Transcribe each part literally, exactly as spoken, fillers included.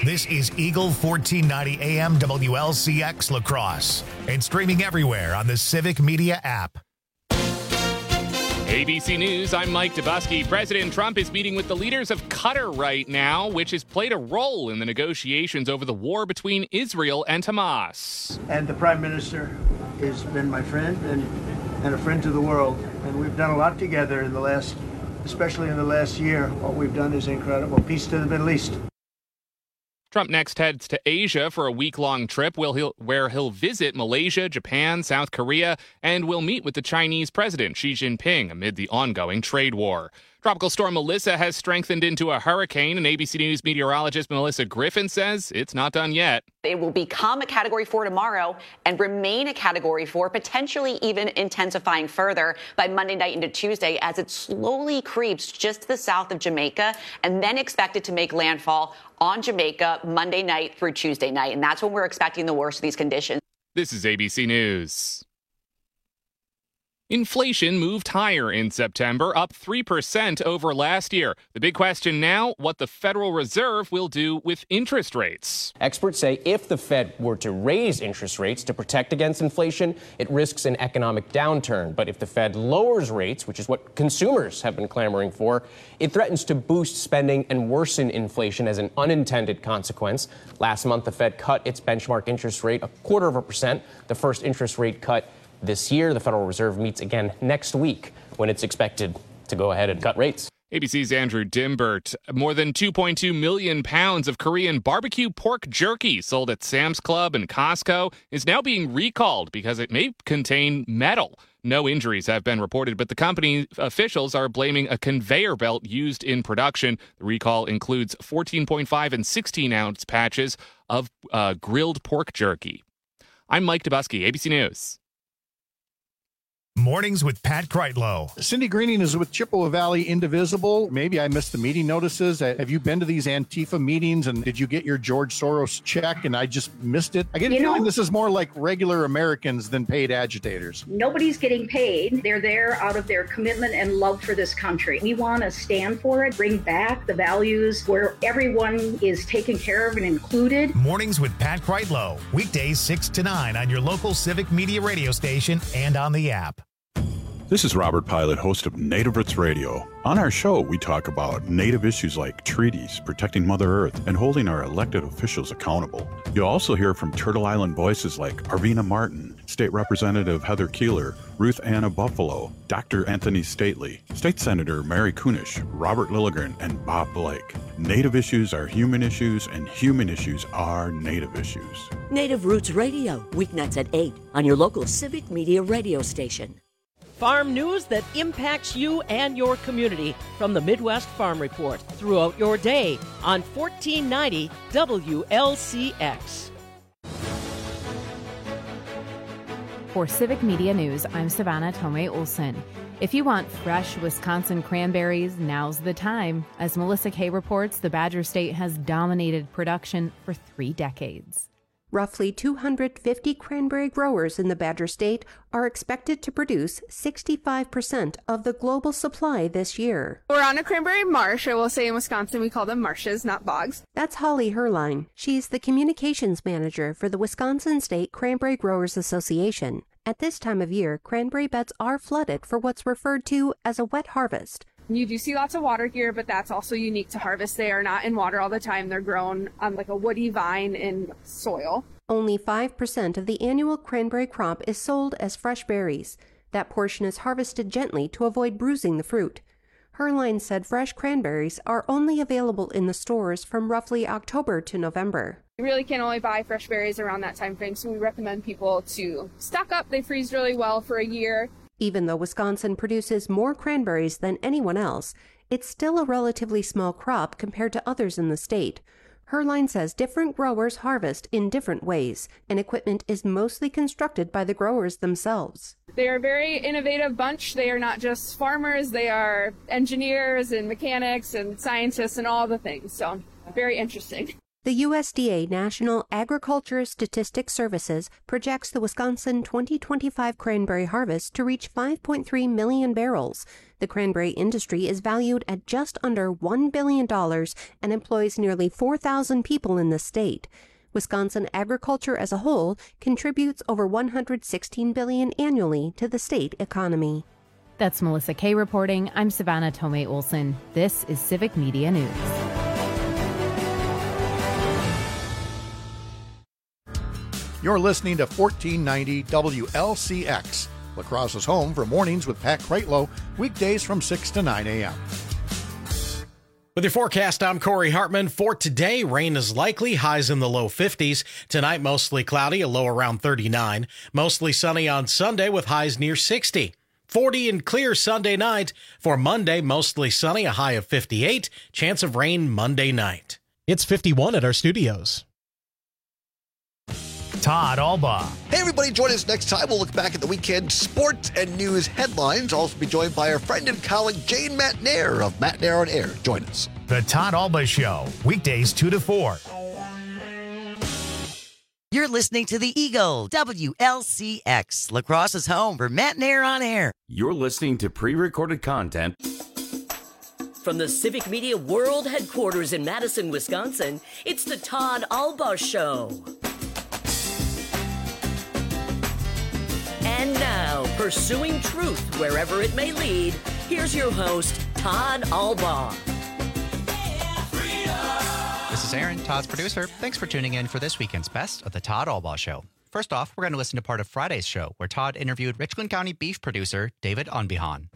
This is Eagle fourteen ninety A M W L C X La Crosse and streaming everywhere on the Civic Media app. A B C News, I'm Mike Dubusky. President Trump is meeting with the leaders of Qatar right now, which has played a role in the negotiations over the war between Israel and Hamas. And the Prime Minister has been my friend and, and a friend to the world. And we've done a lot together in the last, especially in the last year. What we've done is incredible. Peace to the Middle East. Trump next heads to Asia for a week-long trip where he'll, where he'll visit Malaysia, Japan, South Korea, and will meet with the Chinese president, Xi Jinping, amid the ongoing trade war. Tropical storm Melissa has strengthened into a hurricane, and A B C News meteorologist Melissa Griffin says it's not done yet. It will become a Category four tomorrow and remain a Category four, potentially even intensifying further by Monday night into Tuesday as it slowly creeps just to the south of Jamaica and then expected to make landfall on Jamaica Monday night through Tuesday night. And that's when we're expecting the worst of these conditions. This is A B C News. Inflation moved higher in September, up three percent over last year. The big question now, what the Federal Reserve will do with interest rates. Experts say if the Fed were to raise interest rates to protect against inflation, it risks an economic downturn. But if the Fed lowers rates, which is what consumers have been clamoring for, it threatens to boost spending and worsen inflation as an unintended consequence. Last month, the Fed cut its benchmark interest rate a quarter of a percent, the first interest rate cut this year. The Federal Reserve meets again next week when it's expected to go ahead and cut rates. A B C's Andrew Dimbert. More than two point two million pounds of Korean barbecue pork jerky sold at Sam's Club and Costco is now being recalled because it may contain metal. No injuries have been reported, but the company officials are blaming a conveyor belt used in production. The recall includes fourteen point five and sixteen ounce patches of uh, grilled pork jerky. I'm Mike Dubusky, A B C News. Mornings with Pat Kreitlow. Cindy Greening is with Chippewa Valley Indivisible. Maybe I missed the meeting notices. Have you been to these Antifa meetings, and did you get your George Soros check and I just missed it? I get a you feeling know, this is more like regular Americans than paid agitators. Nobody's getting paid. They're there out of their commitment and love for this country. We want to stand for it, bring back the values where everyone is taken care of and included. Mornings with Pat Kreitlow. Weekdays six to nine on your local Civic Media radio station and on the app. This is Robert Pilot, host of Native Roots Radio. On our show, we talk about Native issues like treaties, protecting Mother Earth, and holding our elected officials accountable. You'll also hear from Turtle Island voices like Arvina Martin, State Representative Heather Keeler, Ruth Anna Buffalo, Doctor Anthony Stately, State Senator Mary Kunish, Robert Lilligren, and Bob Blake. Native issues are human issues, and human issues are Native issues. Native Roots Radio, weeknights at eight on your local Civic Media radio station. Farm news that impacts you and your community from the Midwest Farm Report throughout your day on fourteen ninety W L C X. For Civic Media News, I'm Savannah Tomei Olson. If you want fresh Wisconsin cranberries, now's the time. As Melissa Kay reports, the Badger State has dominated production for three decades. Roughly two hundred fifty cranberry growers in the Badger State are expected to produce sixty-five percent of the global supply this year. We're on a cranberry marsh. I will say in Wisconsin we call them marshes, not bogs. That's Holly Herline. She's the communications manager for the Wisconsin State Cranberry Growers Association. At this time of year, cranberry beds are flooded for what's referred to as a wet harvest. You do see lots of water here, but that's also unique to harvest. They are not in water all the time. They're grown on like a woody vine in soil. Only five percent of the annual cranberry crop is sold as fresh berries. That portion is harvested gently to avoid bruising the fruit. Herline said fresh cranberries are only available in the stores from roughly October to November. You really can only buy fresh berries around that time frame, so we recommend people to stock up. They freeze really well for a year. Even though Wisconsin produces more cranberries than anyone else, it's still a relatively small crop compared to others in the state. Herline says different growers harvest in different ways, and equipment is mostly constructed by the growers themselves. They are a very innovative bunch. They are not just farmers, they are engineers and mechanics and scientists and all the things, so very interesting. The U S D A National Agriculture Statistics Services projects the Wisconsin twenty twenty-five cranberry harvest to reach five point three million barrels. The cranberry industry is valued at just under one billion dollars and employs nearly four thousand people in the state. Wisconsin agriculture as a whole contributes over one hundred sixteen billion dollars annually to the state economy. That's Melissa Kay reporting. I'm Savannah Tomei Olson. This is Civic Media News. You're listening to fourteen ninety W L C X, La Crosse's home for mornings with Pat Kreitlow, weekdays from six to nine a.m. With your forecast, I'm Corey Hartman. For today, rain is likely, highs in the low fifties. Tonight, mostly cloudy, a low around thirty-nine. Mostly sunny on Sunday with highs near sixty. forty and clear Sunday night. For Monday, mostly sunny, a high of fifty-eight. Chance of rain Monday night. It's fifty-one at our studios. Todd Albaugh. Hey, everybody, join us next time. We'll look back at the weekend sports and news headlines. Also be joined by our friend and colleague, Jane Matnair of Matnair on Air. Join us. The Todd Albaugh Show, weekdays two to four. You're listening to the Eagle, W L C X, La Crosse's home for Matnair on Air. You're listening to pre-recorded content from the Civic Media World Headquarters in Madison, Wisconsin. It's the Todd Albaugh Show. And now, pursuing truth wherever it may lead, here's your host, Todd Albaugh. This is Aaron, Todd's producer. Thanks for tuning in for this weekend's best of the Todd Albaugh Show. First off, we're going to listen to part of Friday's show, where Todd interviewed Richland County beef producer David Unbehan.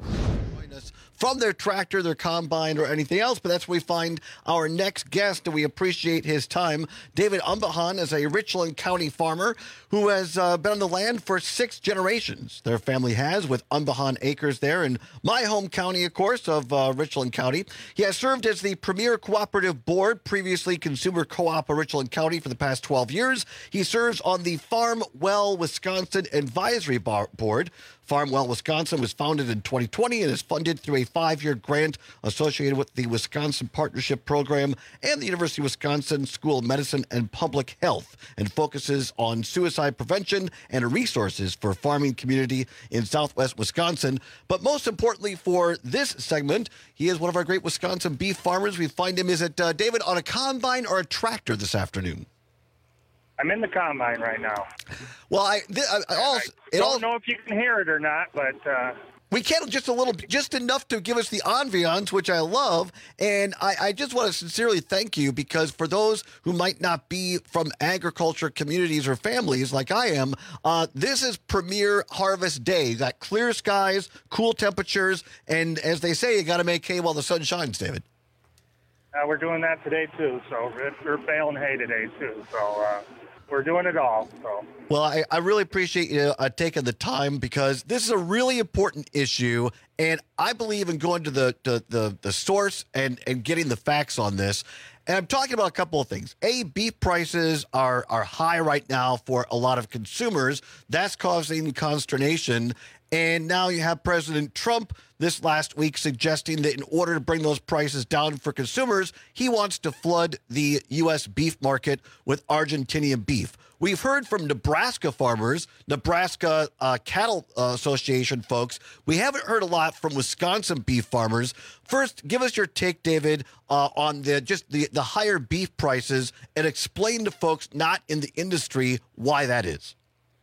From their tractor, their combine, or anything else, but that's where we find our next guest, and we appreciate his time. David Unbehan is a Richland County farmer who has uh, been on the land for six generations. Their family has, with Unbehan Acres there in my home county, of course, of uh, Richland County. He has served as the Premier Cooperative Board, previously Consumer Co-op of Richland County, for the past twelve years. He serves on the Farm Well Wisconsin Advisory Board. Farm Well Wisconsin was founded in twenty twenty and is funded through a five-year grant associated with the Wisconsin Partnership Program and the University of Wisconsin School of Medicine and Public Health, and focuses on suicide prevention and resources for farming community in southwest Wisconsin. But most importantly for this segment, he is one of our great Wisconsin beef farmers. We find him, is it, uh, David, on a combine or a tractor this afternoon? I'm in the combine right now. Well, I, th- I, I also I don't all, know if you can hear it or not, but uh, we can just a little, just enough to give us the ambiance, which I love. And I, I just want to sincerely thank you, because for those who might not be from agriculture communities or families like I am, uh, this is Premier Harvest Day. You got clear skies, cool temperatures, and as they say, you got to make hay while the sun shines, David. Uh, we're doing that today too. So we're baling hay today too. So. Uh, We're doing it all. So. Well, I, I really appreciate you uh, taking the time, because this is a really important issue, and I believe in going to the to the, the source and, and getting the facts on this. And I'm talking about a couple of things. A, beef prices are, are high right now for a lot of consumers. That's causing consternation. And now you have President Trump this last week suggesting that in order to bring those prices down for consumers, he wants to flood the U S beef market with Argentinian beef. We've heard from Nebraska farmers, Nebraska uh, Cattle uh, Association folks. We haven't heard a lot from Wisconsin beef farmers. First, give us your take, David, uh, on the just the, the higher beef prices, and explain to folks not in the industry why that is.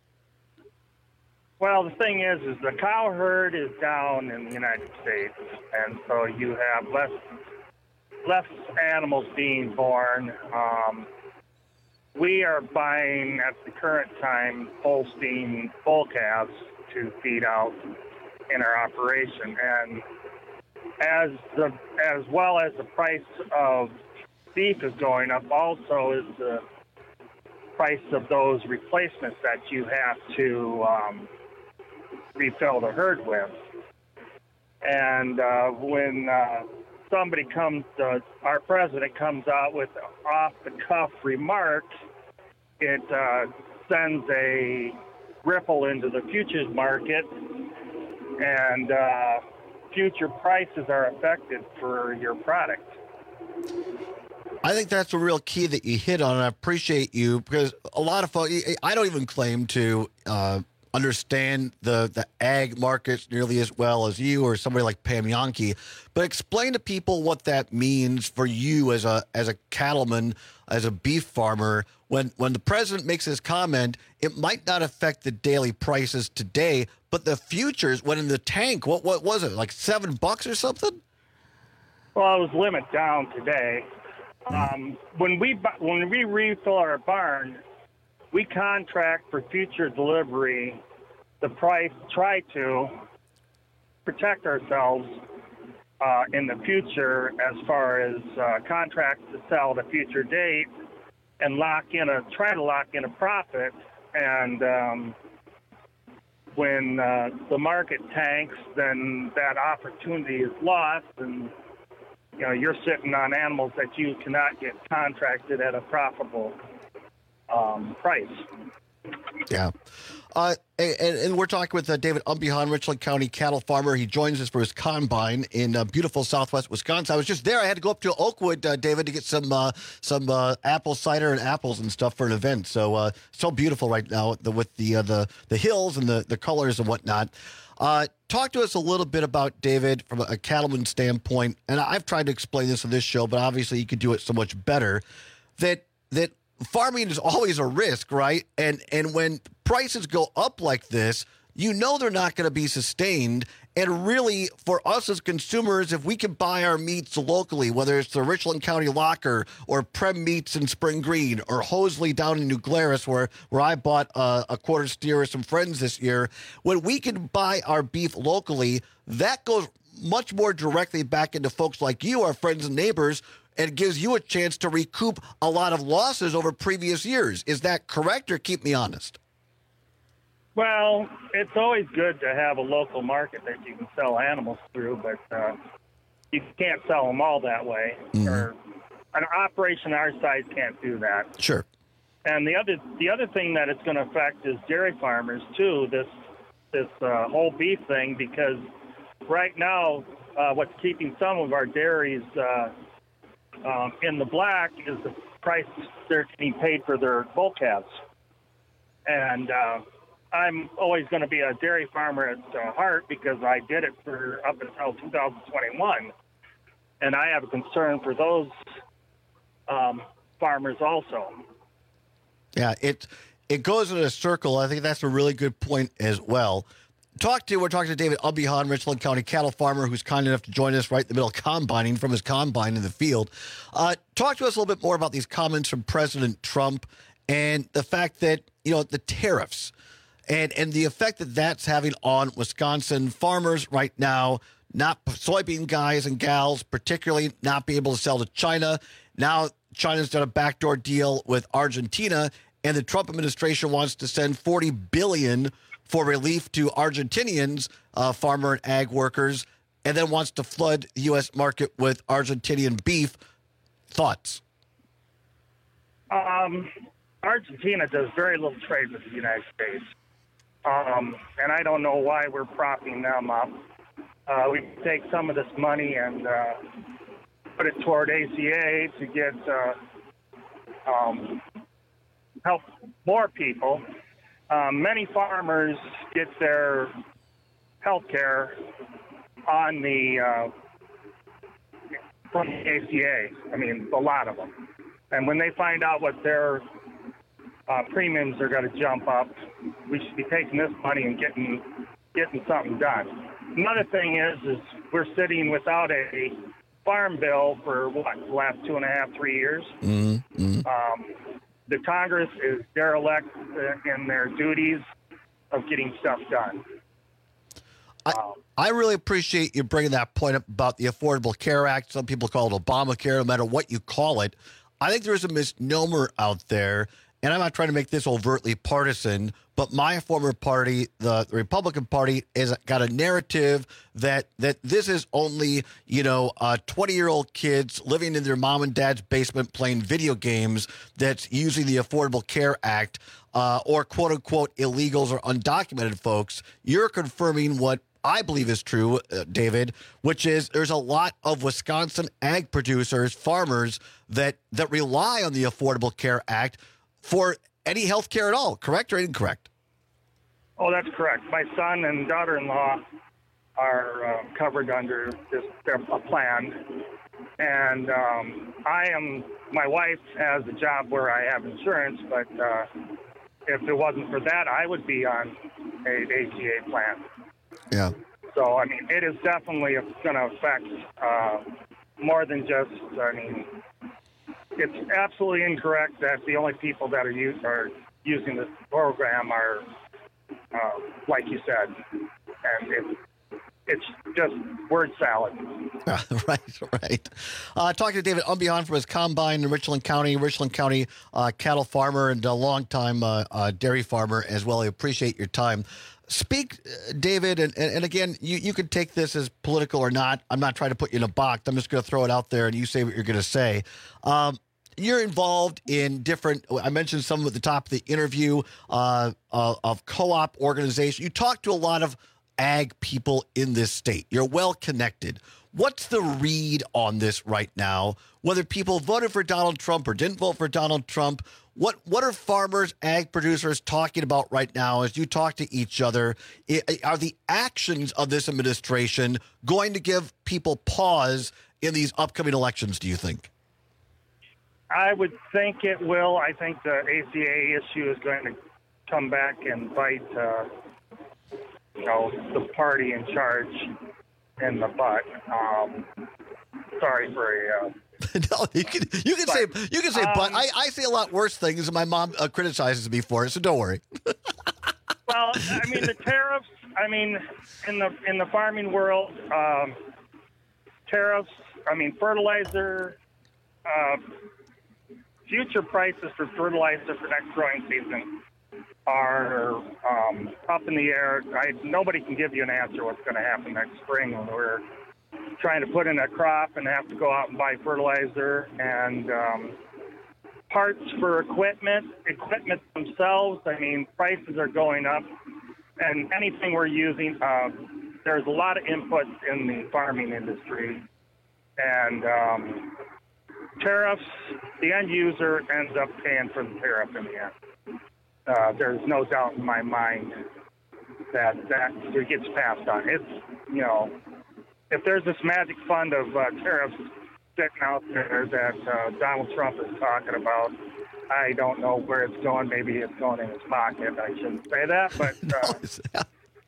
Well, the thing is, is the cow herd is down in the United States, and so you have less less animals being born. Um, we are buying at the current time Holstein bull calves to feed out in our operation, and as the as well as the price of beef is going up, also is the price of those replacements that you have to um, refill the herd with. And uh, when uh, somebody comes, uh, our president comes out with off-the-cuff remarks, it uh, sends a ripple into the futures market, and uh, future prices are affected for your product. I think that's a real key that you hit on, and I appreciate you because a lot of folks, I don't even claim to uh, understand the, the ag markets nearly as well as you or somebody like Pam Jahnke, but explain to people what that means for you as a as a cattleman, as a beef farmer. When when the president makes his comment, it might not affect the daily prices today, but the futures, when in the tank, what what was it, like seven bucks or something? Well, it was limit down today. Um, when we bu- when we refill our barn, we contract for future delivery. The price, try to protect ourselves uh, in the future as far as uh, contracts to sell at a future date and lock in a try to lock in a profit. And um, when uh, the market tanks, then that opportunity is lost, and you know you're sitting on animals that you cannot get contracted at a profitable um, price. Yeah. Uh, and, and we're talking with uh, David Umbihan, Richland County cattle farmer. He joins us for his combine in uh, beautiful southwest Wisconsin. I was just there. I had to go up to Oakwood, uh, David, to get some uh, some uh, apple cider and apples and stuff for an event. So uh, so beautiful right now the, with the uh, the the hills and the, the colors and whatnot. Uh, talk to us a little bit about, David, from a, a cattleman standpoint. And I've tried to explain this on this show, but obviously you could do it so much better. That that. Farming is always a risk, right? And and when prices go up like this, you know they're not going to be sustained. And really, for us as consumers, if we can buy our meats locally, whether it's the Richland County Locker or Prem Meats in Spring Green or Hosley down in New Glarus, where, where I bought uh, a quarter steer with some friends this year, when we can buy our beef locally, that goes much more directly back into folks like you, our friends and neighbors, and gives you a chance to recoup a lot of losses over previous years. Is that correct, or keep me honest? Well, it's always good to have a local market that you can sell animals through, but uh, you can't sell them all that way. Mm-hmm. Or an operation our size can't do that. Sure. And the other the other thing that it's going to affect is dairy farmers too. This this uh, whole beef thing, because right now, uh, what's keeping some of our dairies Uh, Um, in the black is the price they're getting paid for their bull calves. And uh, I'm always going to be a dairy farmer at uh, heart because I did it for up until two thousand twenty-one. And I have a concern for those um, farmers also. Yeah, it, it goes in a circle. I think that's a really good point as well. Talk to we're talking to David Umbihan, Richland County cattle farmer, who's kind enough to join us right in the middle of combining from his combine in the field. Uh, talk to us a little bit more about these comments from President Trump and the fact that, you know, the tariffs and, and the effect that that's having on Wisconsin farmers right now, not soybean guys and gals, particularly not being able to sell to China. Now China's done a backdoor deal with Argentina, and the Trump administration wants to send forty billion dollars for relief to Argentinians, uh, farmer and ag workers, and then wants to flood the U S market with Argentinian beef. Thoughts? Um, Argentina does very little trade with the United States. Um, and I don't know why we're propping them up. Uh, we take some of this money and uh, put it toward A C A to get uh, um, help more people. Um, many farmers get their health care on the uh, from the A C A. I mean, a lot of them. And when they find out what their uh, premiums are going to jump up, we should be taking this money and getting getting something done. Another thing is, is we're sitting without a farm bill for what, the last two and a half, three years. Mm-hmm. Um, The Congress is derelict in their duties of getting stuff done. I, I really appreciate you bringing that point up about the Affordable Care Act. Some people call it Obamacare, no matter what you call it. I think there's a misnomer out there, and I'm not trying to make this overtly partisan, but my former party, the, the Republican Party, has got a narrative that that this is only, you know, uh, twenty-year-old kids living in their mom and dad's basement playing video games that's using the Affordable Care Act, uh, or quote-unquote illegals or undocumented folks. You're confirming what I believe is true, uh, David, which is there's a lot of Wisconsin ag producers, farmers that that rely on the Affordable Care Act for any health care at all. Correct or incorrect? Oh, that's correct. My son and daughter-in-law are uh, covered under this their, a plan, and um, I am. My wife has a job where I have insurance, but uh, if it wasn't for that, I would be on a A C A plan. Yeah. So I mean, it is definitely going to affect uh, more than just. I mean, it's absolutely incorrect that the only people that are use, are using this program are, uh, like you said, and it. It's just word salad. right, right. Uh, talking to David Umbihan from his combine in Richland County, Richland County uh, cattle farmer and a longtime uh, uh, dairy farmer as well. I appreciate your time. Speak, uh, David, and, and, and again, you, you can take this as political or not. I'm not trying to put you in a box. I'm just going to throw it out there and you say what you're going to say. Um, You're involved in different, I mentioned some at the top of the interview, uh, uh, of co-op organizations. You talk to a lot of ag people in this state. You're well connected. What's the read on this right now? Whether people voted for Donald Trump or didn't vote for Donald Trump, what what are farmers, ag producers talking about right now as you talk to each other? Are the actions of this administration going to give people pause in these upcoming elections, do you think? I would think it will. I think the A C A issue is going to come back and bite uh, you know, the party in charge in the butt. Um, sorry for a. Uh, no, you can you can but, say you can say um, but. I, I say a lot worse things, and my mom uh, criticizes me for it. So don't worry. Well, I mean the tariffs. I mean in the in the farming world, um, tariffs. I mean fertilizer. Uh, future prices for fertilizer for next growing season are um, up in the air. I, nobody can give you an answer what's going to happen next spring when we're trying to put in a crop and have to go out and buy fertilizer and um, parts for equipment, equipment themselves. I mean, prices are going up, and anything we're using, uh, there's a lot of inputs in the farming industry, and um, tariffs, the end user ends up paying for the tariff in the end. Uh, there's no doubt in my mind that that it gets passed on. It's, you know, if there's this magic fund of uh, tariffs sitting out there that uh, Donald Trump is talking about, I don't know where it's going. Maybe it's going in his pocket. I shouldn't say that, but... Uh,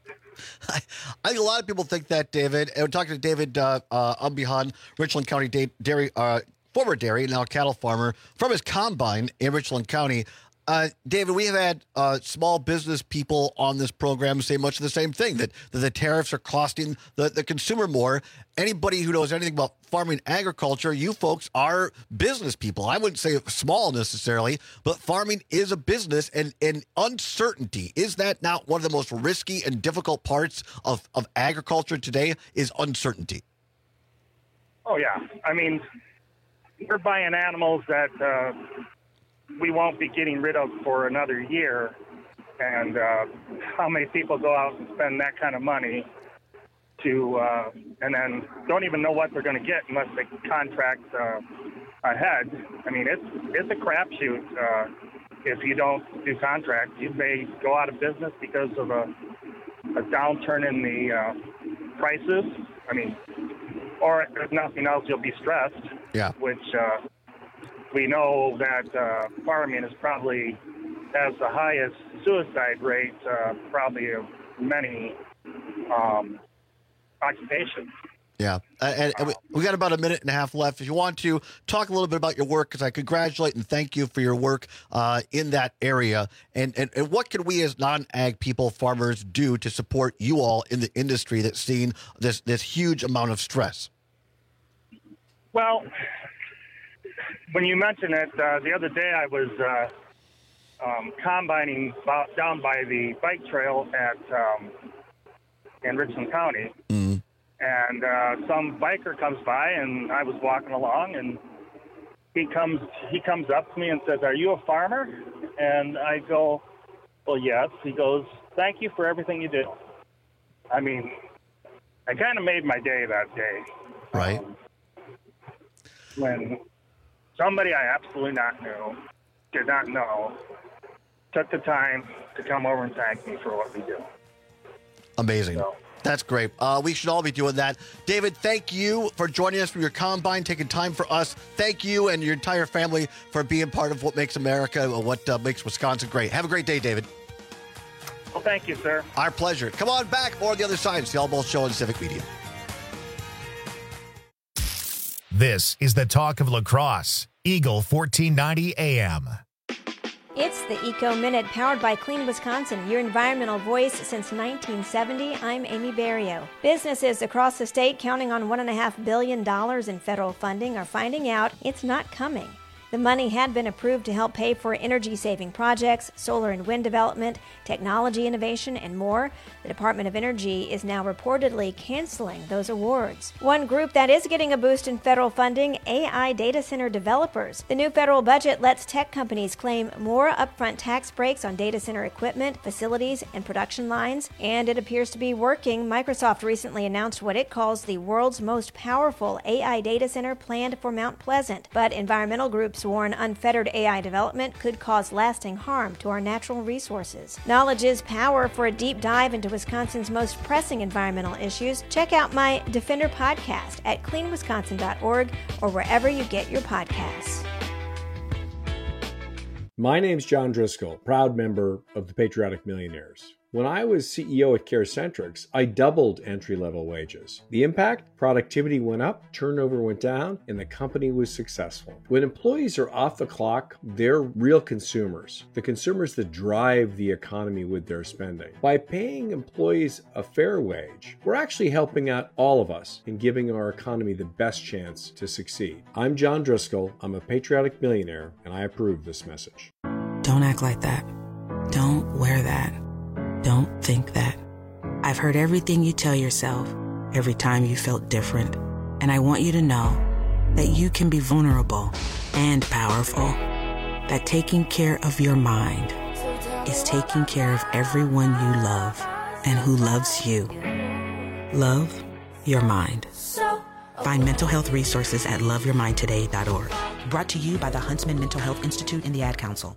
I, I think a lot of people think that, David. And we're talking to David uh, uh, Umbihan, Richland County da- dairy, uh, former dairy, now cattle farmer, from his combine in Richland County. Uh, David, we have had uh, small business people on this program say much of the same thing, that, that the tariffs are costing the, the consumer more. Anybody who knows anything about farming agriculture, you folks are business people. I wouldn't say small necessarily, but farming is a business, and, and uncertainty, is that not one of the most risky and difficult parts of, of agriculture today, is uncertainty? Oh, yeah. I mean, we're buying animals that... Uh, we won't be getting rid of for another year. And uh, how many people go out and spend that kind of money to, uh, and then don't even know what they're going to get unless they contract uh, ahead. I mean, it's it's a crapshoot. Uh, if you don't do contracts, you may go out of business because of a, a downturn in the uh, prices. I mean, or if nothing else, you'll be stressed. Yeah. Which, uh, we know that uh, farming is probably has the highest suicide rate, uh, probably of many um, occupations. Yeah, and, and we, we got about a minute and a half left. If you want to talk a little bit about your work, because I congratulate and thank you for your work uh, in that area, and, and, and what can we as non-ag people, farmers, do to support you all in the industry that's seen this, this huge amount of stress? Well, when you mention it, uh, the other day I was uh, um, combining down by the bike trail at um, in Richland County, mm-hmm. and uh, some biker comes by, and I was walking along, and he comes he comes up to me and says, "Are you a farmer?" And I go, "Well, yes." He goes, "Thank you for everything you do." I mean, I kind of made my day that day. Right. Um, when somebody I absolutely not knew, did not know, took the time to come over and thank me for what we do. Amazing. So. That's great. Uh, we should all be doing that. David, thank you for joining us for your combine, taking time for us. Thank you and your entire family for being part of what makes America, what uh, makes Wisconsin great. Have a great day, David. Well, thank you, sir. Our pleasure. Come on back. More on the other side. It's the All Balls Show on Civic Media. This is the talk of La Crosse. Eagle fourteen ninety A M. It's the Eco Minute, powered by Clean Wisconsin, your environmental voice since nineteen seventy. I'm Amy Barrio. Businesses across the state counting on one point five billion dollars in federal funding are finding out it's not coming. The money had been approved to help pay for energy-saving projects, solar and wind development, technology innovation, and more. The Department of Energy is now reportedly canceling those awards. One group that is getting a boost in federal funding, A I data center developers. The new federal budget lets tech companies claim more upfront tax breaks on data center equipment, facilities, and production lines, and it appears to be working. Microsoft recently announced what it calls the world's most powerful A I data center planned for Mount Pleasant, but environmental groups warn unfettered A I development could cause lasting harm to our natural resources. Knowledge is power. For a deep dive into Wisconsin's most pressing environmental issues, check out my Defender podcast at clean wisconsin dot org or wherever you get your podcasts. My name's John Driscoll, proud member of the Patriotic Millionaires. When I was C E O at CareCentrix, I doubled entry-level wages. The impact? Productivity went up, turnover went down, and the company was successful. When employees are off the clock, they're real consumers, the consumers that drive the economy with their spending. By paying employees a fair wage, we're actually helping out all of us in giving our economy the best chance to succeed. I'm John Driscoll, I'm a patriotic millionaire, and I approve this message. Don't act like that. Don't wear that. Don't think that. I've heard everything you tell yourself every time you felt different. And I want you to know that you can be vulnerable and powerful. That taking care of your mind is taking care of everyone you love and who loves you. Love your mind. Find mental health resources at love your mind today dot org. Brought to you by the Huntsman Mental Health Institute and the Ad Council.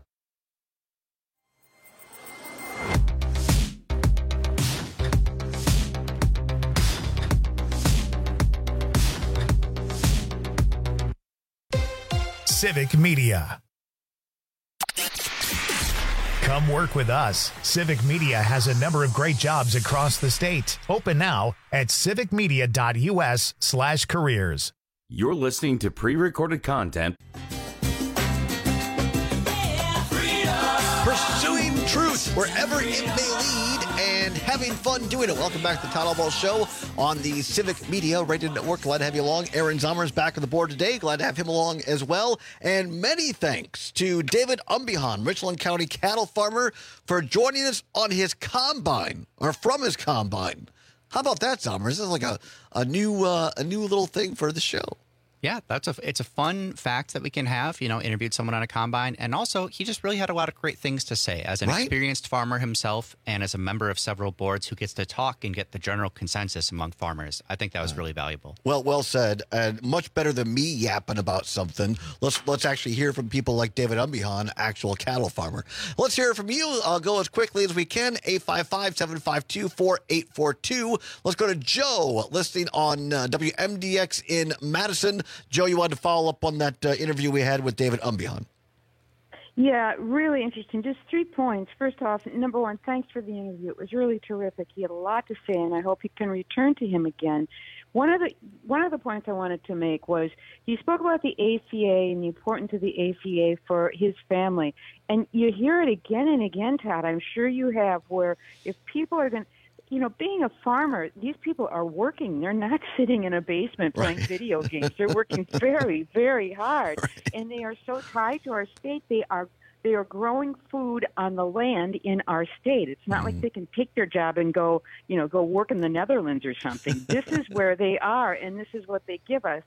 Civic Media. Come work with us. Civic Media has a number of great jobs across the state. Open now at civic media dot u s slash careers. You're listening to pre-recorded content. Pursuing truth wherever it may lead and having fun doing it. Welcome back to the Todd All Balls Show on the Civic Media Radio Network. Glad to have you along. Aaron Zommer is back on the board today. Glad to have him along as well. And many thanks to David Umbihan, Richland County cattle farmer, for joining us on his combine, or from his combine. How about that, Zommer? This is like a, a new uh, a new little thing for the show. Yeah, that's a it's a fun fact that we can have. You know, interviewed someone on a combine, and also he just really had a lot of great things to say as an Right. experienced farmer himself, and as a member of several boards who gets to talk and get the general consensus among farmers. I think that was really valuable. Well, well said, and much better than me yapping about something. Let's let's actually hear from people like David Umbihan, actual cattle farmer. Let's hear from you. I'll go as quickly as we can. eight five five, seven five two, four eight four two. Let's go to Joe, listening on uh, W M D X in Madison. Joe, you wanted to follow up on that uh, interview we had with David Umbihan. Yeah, really interesting. Just three points. First off, number one, thanks for the interview. It was really terrific. He had a lot to say, and I hope he can return to him again. One of the one of the points I wanted to make was he spoke about the A C A and the importance of the A C A for his family. And you hear it again and again, Todd. I'm sure you have, where if people are going to, you know, being a farmer, these people are working. They're not sitting in a basement playing right. video games. They're working very, very hard. Right. And they are so tied to our state. They are they are growing food on the land in our state. It's not mm. like they can take their job and go, you know, go work in the Netherlands or something. This is where they are, and this is what they give us.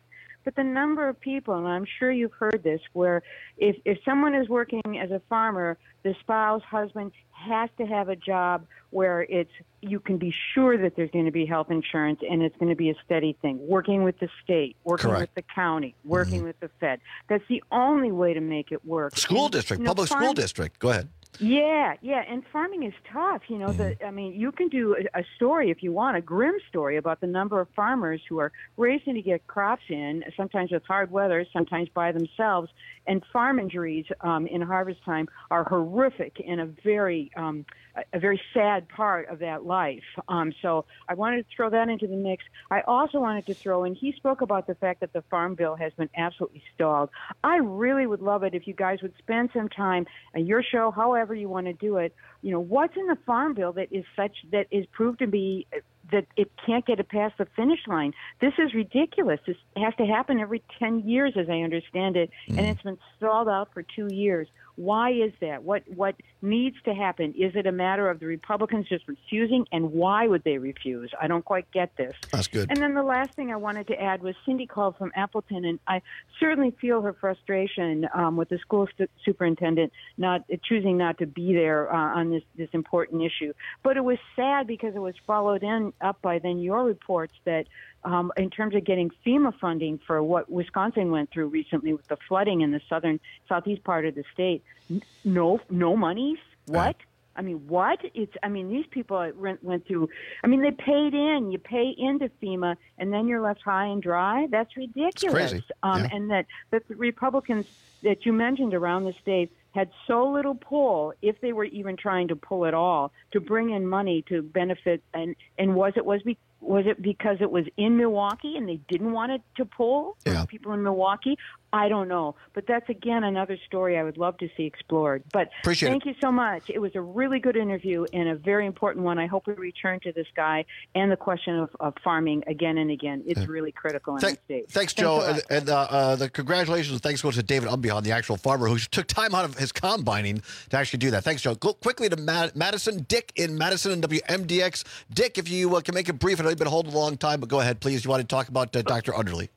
but the number of people, and I'm sure you've heard this, where if, if someone is working as a farmer, the spouse, husband has to have a job where it's you can be sure that there's going to be health insurance and it's going to be a steady thing. Working with the state, working Correct. with the county, working mm-hmm. with the Fed. That's the only way to make it work. School and, district, you know, public farm- school district. Go ahead. Yeah, yeah, and farming is tough. You know, the I mean, you can do a, a story if you want, a grim story about the number of farmers who are racing to get crops in, sometimes with hard weather, sometimes by themselves, and farm injuries um, in harvest time are horrific and a very um, a very sad part of that life. Um, so I wanted to throw that into the mix. I also wanted to throw in, he spoke about the fact that the Farm Bill has been absolutely stalled. I really would love it if you guys would spend some time on your show, however you want to do it. You know, what's in the Farm Bill that is such, that is proved to be, that it can't get it past the finish line? This is ridiculous. This has to happen every ten years, as I understand it, mm. and it's been stalled out for two years. Why is that? What what needs to happen? Is it a matter of the Republicans just refusing, and why would they refuse? I don't quite get this. That's good. And then the last thing I wanted to add was Cindy called from Appleton, and I certainly feel her frustration um, with the school st- superintendent not uh, choosing not to be there uh, on this, this important issue. But it was sad because it was followed in up by then your reports that Um, in terms of getting FEMA funding for what Wisconsin went through recently with the flooding in the southern, southeast part of the state, no, no monies. What? I mean, what? It's. I mean, these people went, went through. I mean, they paid in. You pay into FEMA, and then you're left high and dry. That's ridiculous. It's crazy. Um, yeah. And that that the Republicans that you mentioned around the state had so little pull, if they were even trying to pull at all, to bring in money to benefit. And and was it was be, was it because it was in Milwaukee and they didn't want it to pull for yeah. people in Milwaukee? I don't know. But that's, again, another story I would love to see explored. But Appreciate thank it. you so much. It was a really good interview and a very important one. I hope we return to this guy and the question of, of farming again and again. It's yeah. really critical in Thank, our state. Thanks, Thanks Joe. a lot. And, and uh, uh, the congratulations and thanks go to David Umbihan, the actual farmer who took time out of his combining to actually do that. Thanks, Joe. Go quickly to Mad- Madison. Dick in Madison and W M D X. Dick, if you uh, can make it brief. I know you've been holding a long time, but go ahead, please. You want to talk about uh, Doctor Underly?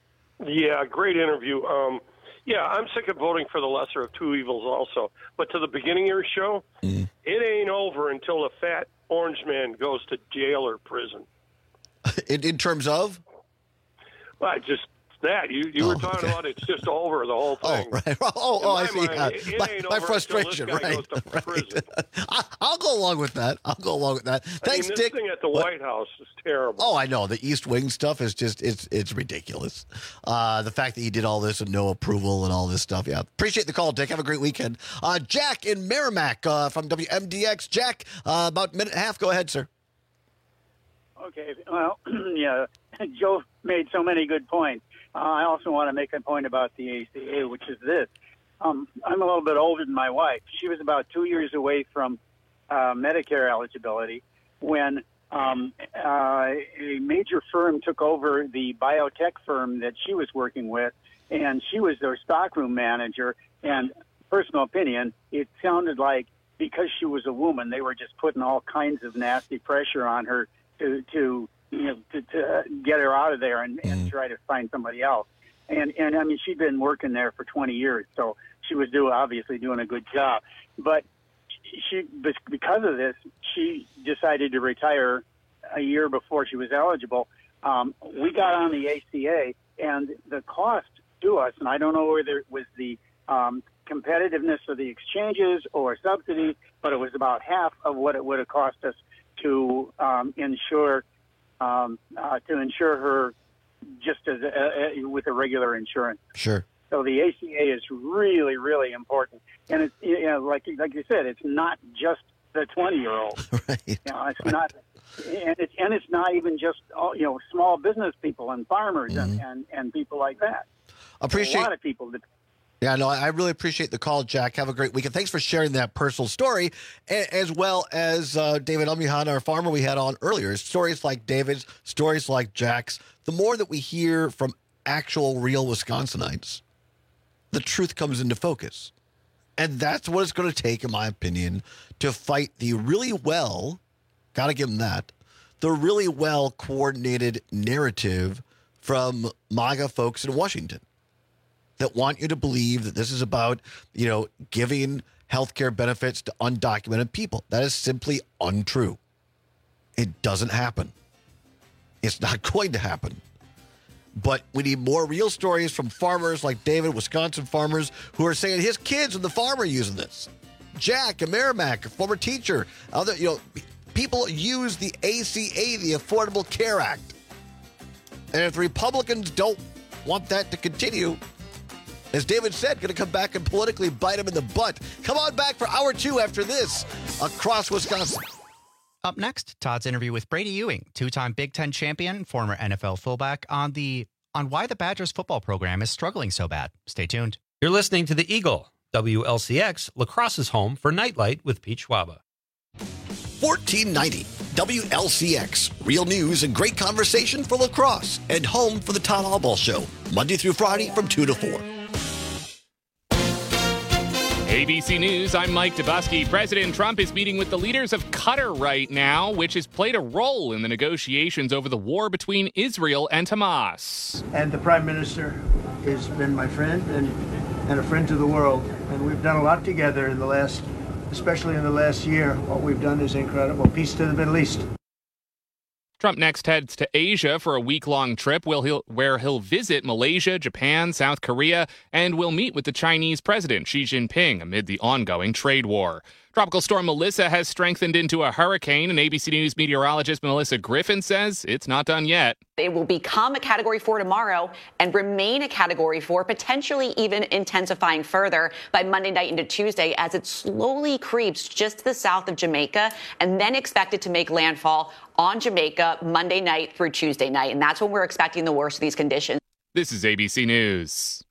Yeah, great interview. Um, yeah, I'm sick of voting for the lesser of two evils also. But to the beginning of your show, mm. it ain't over until the fat orange man goes to jail or prison. in, in terms of? Well, just that. You you oh, were talking okay. about it's just over, the whole thing. Oh, right. Oh, oh I see. Mind, Uh, it, it my, ain't my over frustration, until this guy right. goes to right. I, I'll go along with that. I'll go along with that. Thanks, I mean, this Dick. thing at the what? White House is terrible. Oh, I know. The East Wing stuff is just, it's it's ridiculous. Uh, the fact that he did all this with no approval and all this stuff. Yeah. Appreciate the call, Dick. Have a great weekend. Uh, Jack in Merrimack uh, from W M D X. Jack, uh, about a minute and a half. Go ahead, sir. Okay. Well, yeah, Joe made so many good points. Uh, I also want to make a point about the A C A, which is this. Um, I'm a little bit older than my wife. She was about two years away from uh, Medicare eligibility when um, uh, a major firm took over the biotech firm that she was working with, and she was their stockroom manager. And personal opinion, it sounded like because she was a woman, they were just putting all kinds of nasty pressure on her to, to you know, to, to get her out of there and, and try to find somebody else. And, and I mean, she'd been working there for twenty years, so she was doing, obviously doing a good job. But she, because of this, she decided to retire a year before she was eligible. Um, we got on the A C A, and the cost to us, and I don't know whether it was the um, competitiveness of the exchanges or subsidy, but it was about half of what it would have cost us to um, insure Um, uh, to insure her just as a, a, with a regular insurance. Sure. So the A C A is really, really important, and it's you know, like like you said, it's not just the twenty-year-old. Right. You know, it's not, and it's and it's not even just you know small business people and farmers mm-hmm. and, and, and people like that. Appreciate a lot of people that. Yeah, no, I really appreciate the call, Jack. Have a great weekend. Thanks for sharing that personal story, as well as uh, David Umbihan, our farmer we had on earlier. Stories like David's, stories like Jack's. The more that we hear from actual, real Wisconsinites, the truth comes into focus. And that's what it's going to take, in my opinion, to fight the really well, got to give them that, the really well-coordinated narrative from MAGA folks in Washington that want you to believe that this is about, you know, giving health care benefits to undocumented people. That is simply untrue. It doesn't happen. It's not going to happen. But we need more real stories from farmers like David, Wisconsin farmers, who are saying his kids and the farm are using this. Jack, a Merrimack, a former teacher, other, you know, people use the A C A, the Affordable Care Act. And if the Republicans don't want that to continue, as David said, going to come back and politically bite him in the butt. Come on back for hour two after this across Wisconsin. Up next, Todd's interview with Brady Ewing, two-time Big Ten champion, former N F L fullback, on the on why the Badgers football program is struggling so bad. Stay tuned. You're listening to The Eagle, W L C X, Lacrosse's home for Nightlight with Pete Schwaba. fourteen ninety W L C X, real news and great conversation for lacrosse, and home for the Todd Allball Show, Monday through Friday from two to four. A B C News, I'm Mike Dubusky. President Trump is meeting with the leaders of Qatar right now, which has played a role in the negotiations over the war between Israel and Hamas. And the Prime Minister has been my friend and, and a friend to the world. And we've done a lot together in the last, especially in the last year. What we've done is incredible. Peace to the Middle East. Trump next heads to Asia for a week-long trip where he'll, where he'll visit Malaysia, Japan, South Korea, and will meet with the Chinese President Xi Jinping amid the ongoing trade war. Tropical storm Melissa has strengthened into a hurricane, and A B C News meteorologist Melissa Griffin says it's not done yet. It will become a Category four tomorrow and remain a Category four, potentially even intensifying further by Monday night into Tuesday as it slowly creeps just to the south of Jamaica and then expected to make landfall on Jamaica Monday night through Tuesday night. And that's when we're expecting the worst of these conditions. This is A B C News.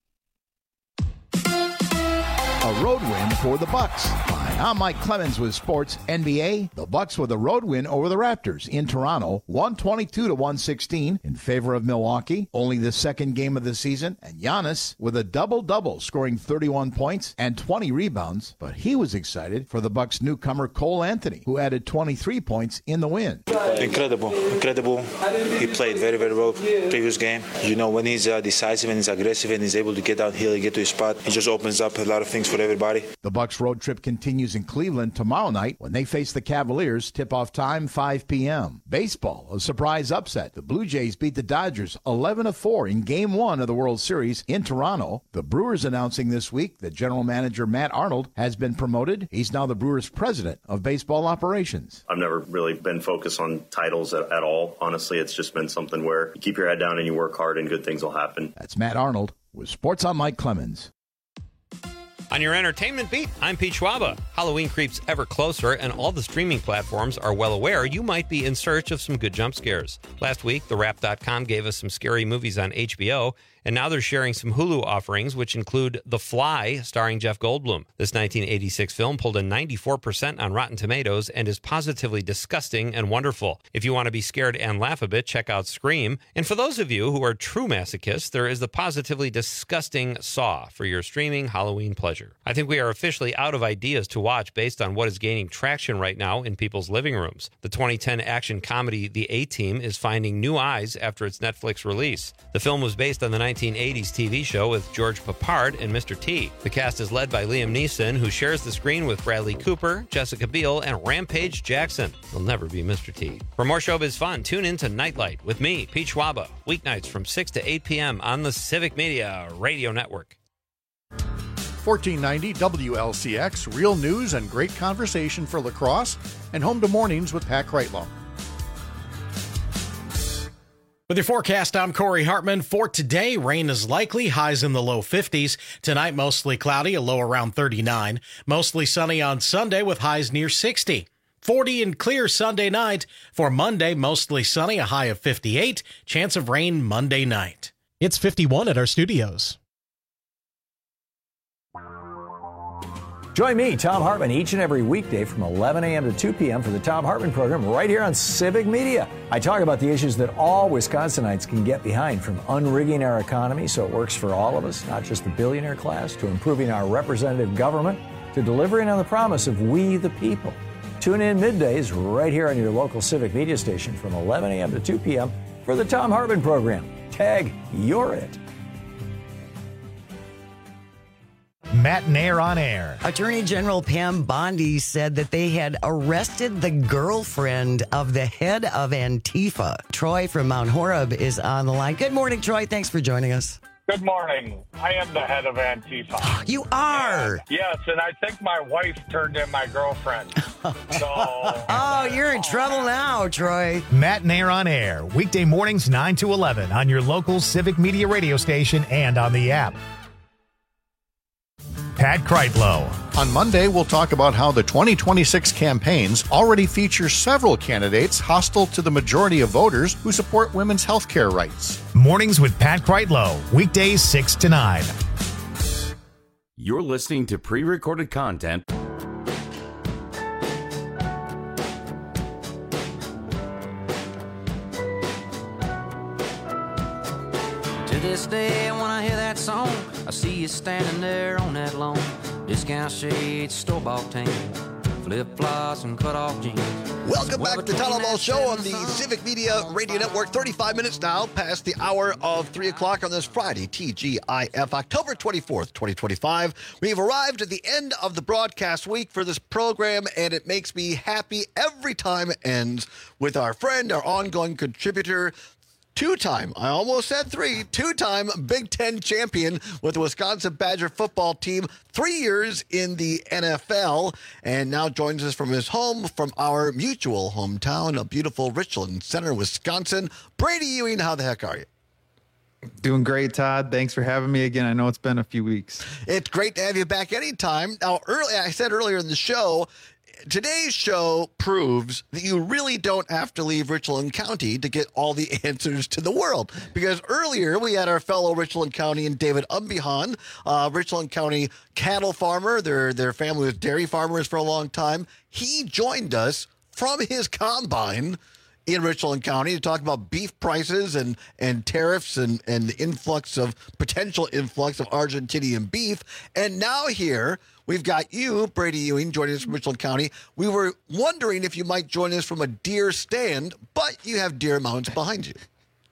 A road win for the Bucks. Hi, I'm Mike Clemens with Sports N B A. The Bucks with a road win over the Raptors in Toronto, one twenty-two to one sixteen in favor of Milwaukee. Only the second game of the season, and Giannis with a double-double, scoring thirty-one points and twenty rebounds. But he was excited for the Bucks newcomer Cole Anthony, who added twenty-three points in the win. Incredible, incredible. He played very, very well previous game. You know, when he's uh, decisive and he's aggressive and he's able to get downhill and get to his spot, he just opens up a lot of things for everybody. The Bucks road trip continues in Cleveland tomorrow night when they face the Cavaliers. Tip-off time five p.m. Baseball, a surprise upset. The Blue Jays beat the Dodgers eleven to four in Game one of the World Series in Toronto. The Brewers announcing this week that general manager Matt Arnold has been promoted. He's now the Brewers president of baseball operations. I've never really been focused on titles at, at all. Honestly, it's just been something where you keep your head down and you work hard and good things will happen. That's Matt Arnold with Sports on Mike Clemens. On your entertainment beat, I'm Pete Schwaba. Halloween creeps ever closer, and all the streaming platforms are well aware you might be in search of some good jump scares. Last week, the Wrap dot com gave us some scary movies on H B O, and now they're sharing some Hulu offerings, which include The Fly, starring Jeff Goldblum. This nineteen eighty-six film pulled a ninety-four percent on Rotten Tomatoes and is positively disgusting and wonderful. If you want to be scared and laugh a bit, check out Scream. And for those of you who are true masochists, there is the positively disgusting Saw for your streaming Halloween pleasure. I think we are officially out of ideas to watch based on what is gaining traction right now in people's living rooms. The twenty ten action comedy The A-Team is finding new eyes after its Netflix release. The film was based on the nineteen eighties T V show with George Papard and Mister T. The cast is led by Liam Neeson, who shares the screen with Bradley Cooper, Jessica Biel, and Rampage Jackson. He'll never be Mister T. For more showbiz fun, tune in to Nightlight with me, Pete Schwaba, weeknights from six to eight p.m. on the Civic Media Radio Network. fourteen ninety W L C X, real news and great conversation for lacrosse, and home to mornings with Pat Kreitlow. With your forecast, I'm Corey Hartman. For today, rain is likely, highs in the low fifties. Tonight, mostly cloudy, a low around thirty-nine. Mostly sunny on Sunday with highs near sixty. forty and clear Sunday night. For Monday, mostly sunny, a high of fifty-eight. Chance of rain Monday night. It's fifty-one at our studios. Join me, Tom Hartman, each and every weekday from eleven a.m. to two p.m. for the Tom Hartman program right here on Civic Media. I talk about the issues that all Wisconsinites can get behind, from unrigging our economy so it works for all of us, not just the billionaire class, to improving our representative government, to delivering on the promise of we the people. Tune in middays right here on your local Civic Media station from eleven a.m. to two p.m. for the Tom Hartman program. Tag, you're it. Matt Nair on air. Attorney General Pam Bondi said that they had arrested the girlfriend of the head of Antifa. Troy from Mount Horeb is on the line. Good morning, Troy. Thanks for joining us. Good morning. I am the head of Antifa. You are? And, yes, and I think my wife turned in my girlfriend. So, oh, you're in trouble now, Troy. Matt Nair on air. Weekday mornings nine to eleven on your local Civic Media radio station and on the app. Pat Kreitlow. On Monday, we'll talk about how the twenty twenty-six campaigns already feature several candidates hostile to the majority of voters who support women's health care rights. Mornings with Pat Kreitlow, weekdays six to nine. You're listening to pre-recorded content. To this day, when I hear that song, I see you standing there on that lawn. Discount shades, store-bought tan, flip-flops and cut-off jeans. Welcome back to the Todd Ball Show on the Civic Media Radio Network. thirty-five minutes now past the hour of three o'clock on this Friday, T G I F, October twenty-fourth, twenty twenty-five. We've arrived at the end of the broadcast week for this program, and it makes me happy every time it ends with our friend, our ongoing contributor, two-time, I almost said three, two-time Big Ten champion with the Wisconsin Badger football team, three years in the N F L, and now joins us from his home, from our mutual hometown of beautiful Richland Center, Wisconsin. Brady Ewing, how the heck are you? Doing great, Todd. Thanks for having me again. I know it's been a few weeks. It's great to have you back anytime. Now, early, I said earlier in the show, today's show proves that you really don't have to leave Richland County to get all the answers to the world. Because earlier we had our fellow Richland County and David Umbihan, uh, Richland County cattle farmer. Their their family was dairy farmers for a long time. He joined us from his combine in Richland County to talk about beef prices and, and tariffs and, and the influx of potential influx of Argentinian beef. And now here we've got you, Brady Ewing, joining us from Richland County. We were wondering if you might join us from a deer stand, but you have deer mounts behind you.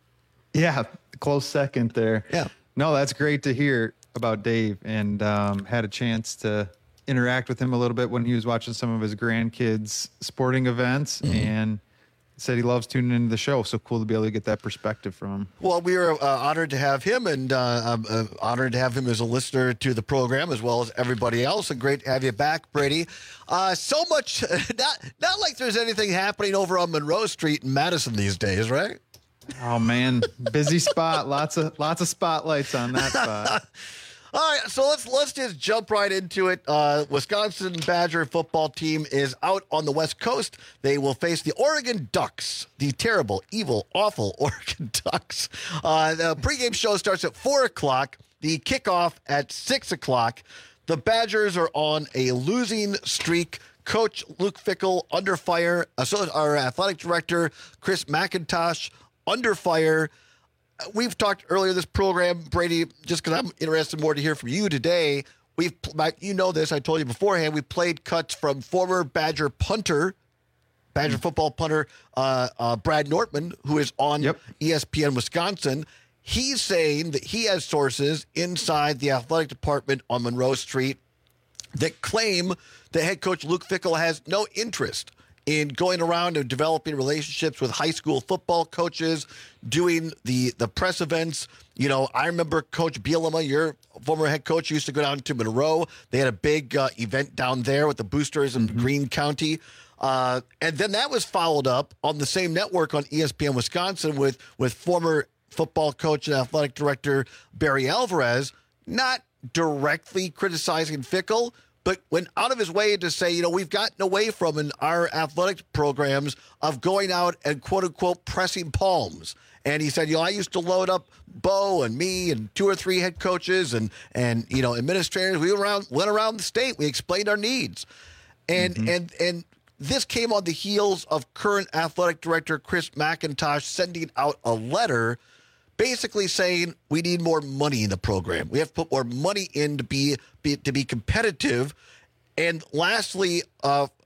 Yeah, close second there. Yeah. No, that's great to hear about Dave, and um, had a chance to interact with him a little bit when he was watching some of his grandkids' sporting events, mm-hmm. and said he loves tuning into the show. So cool to be able to get that perspective from him. Well, we are uh, honored to have him, and uh, uh, honored to have him as a listener to the program, as well as everybody else. And great to have you back, Brady. Uh, so much, not not like there's anything happening over on Monroe Street in Madison these days, right? Oh man, busy spot. Lots of lots of spotlights on that spot. All right, so let's let's just jump right into it. Uh, Wisconsin Badger football team is out on the West Coast. They will face the Oregon Ducks, the terrible, evil, awful Oregon Ducks. Uh, the pregame show starts at four o'clock. The kickoff at six o'clock. The Badgers are on a losing streak. Coach Luke Fickell under fire. So our athletic director Chris McIntosh under fire. We've talked earlier this program, Brady, just because I'm interested more to hear from you today. We've, you know this, I told you beforehand, we played cuts from former Badger punter, Badger mm. football punter, uh, uh, Brad Nortman, who is on yep. E S P N Wisconsin. He's saying that he has sources inside the athletic department on Monroe Street that claim that head coach Luke Fickell has no interest in going around and developing relationships with high school football coaches, doing the, the press events. You know, I remember Coach Bielema, your former head coach, used to go down to Monroe. They had a big uh, event down there with the boosters in mm-hmm. Greene County. Uh, and then that was followed up on the same network on E S P N Wisconsin with, with former football coach and athletic director Barry Alvarez, not directly criticizing Fickell, but went out of his way to say, you know, we've gotten away from in our athletic programs of going out and quote unquote pressing palms. And he said, you know, I used to load up Bo and me and two or three head coaches and, and you know, administrators. We went around, went around the state. We explained our needs. And, mm-hmm. and, and this came on the heels of current athletic director Chris McIntosh sending out a letter basically saying we need more money in the program. We have to put more money in to be, be to be competitive. And lastly, uh,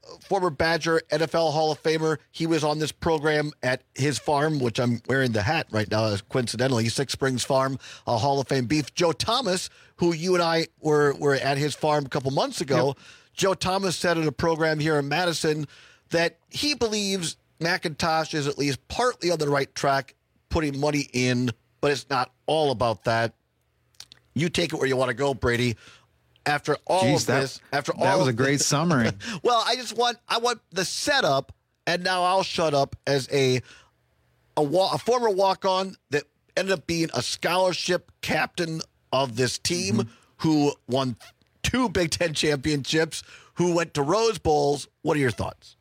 former Badger, N F L Hall of Famer. He was on this program at his farm, which I'm wearing the hat right now, coincidentally, Six Springs Farm, uh, Hall of Fame beef. Joe Thomas, who you and I were, were at his farm a couple months ago. Yep. Joe Thomas said in a program here in Madison that he believes McIntosh is at least partly on the right track, putting money in, but it's not all about that. You take it where you want to go, Brady. After all Jeez, of that, this, after all that was of a great this, summary. Well, I just want I want the setup, and now I'll shut up as a a, a former walk-on that ended up being a scholarship captain of this team, mm-hmm. who won two Big Ten championships, who went to Rose Bowls. What are your thoughts?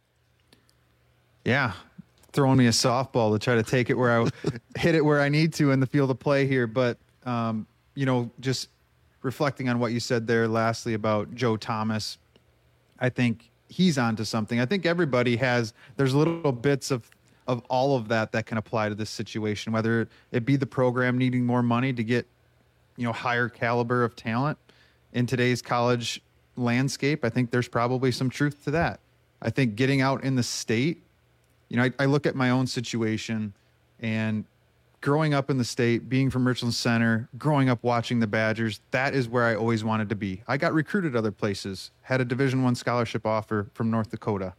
Yeah, throwing me a softball to try to take it where I hit it where I need to in the field of play here, but um, you know, just. Reflecting on what you said there lastly about Joe Thomas, I think he's onto something. I think everybody has, there's little bits of, of all of that that can apply to this situation, whether it be the program needing more money to get, you know, higher caliber of talent in today's college landscape. I think there's probably some truth to that. I think getting out in the state, you know, I, I look at my own situation and growing up in the state, being from Richland Center, growing up watching the Badgers, that is where I always wanted to be. I got recruited other places, had a Division One scholarship offer from North Dakota,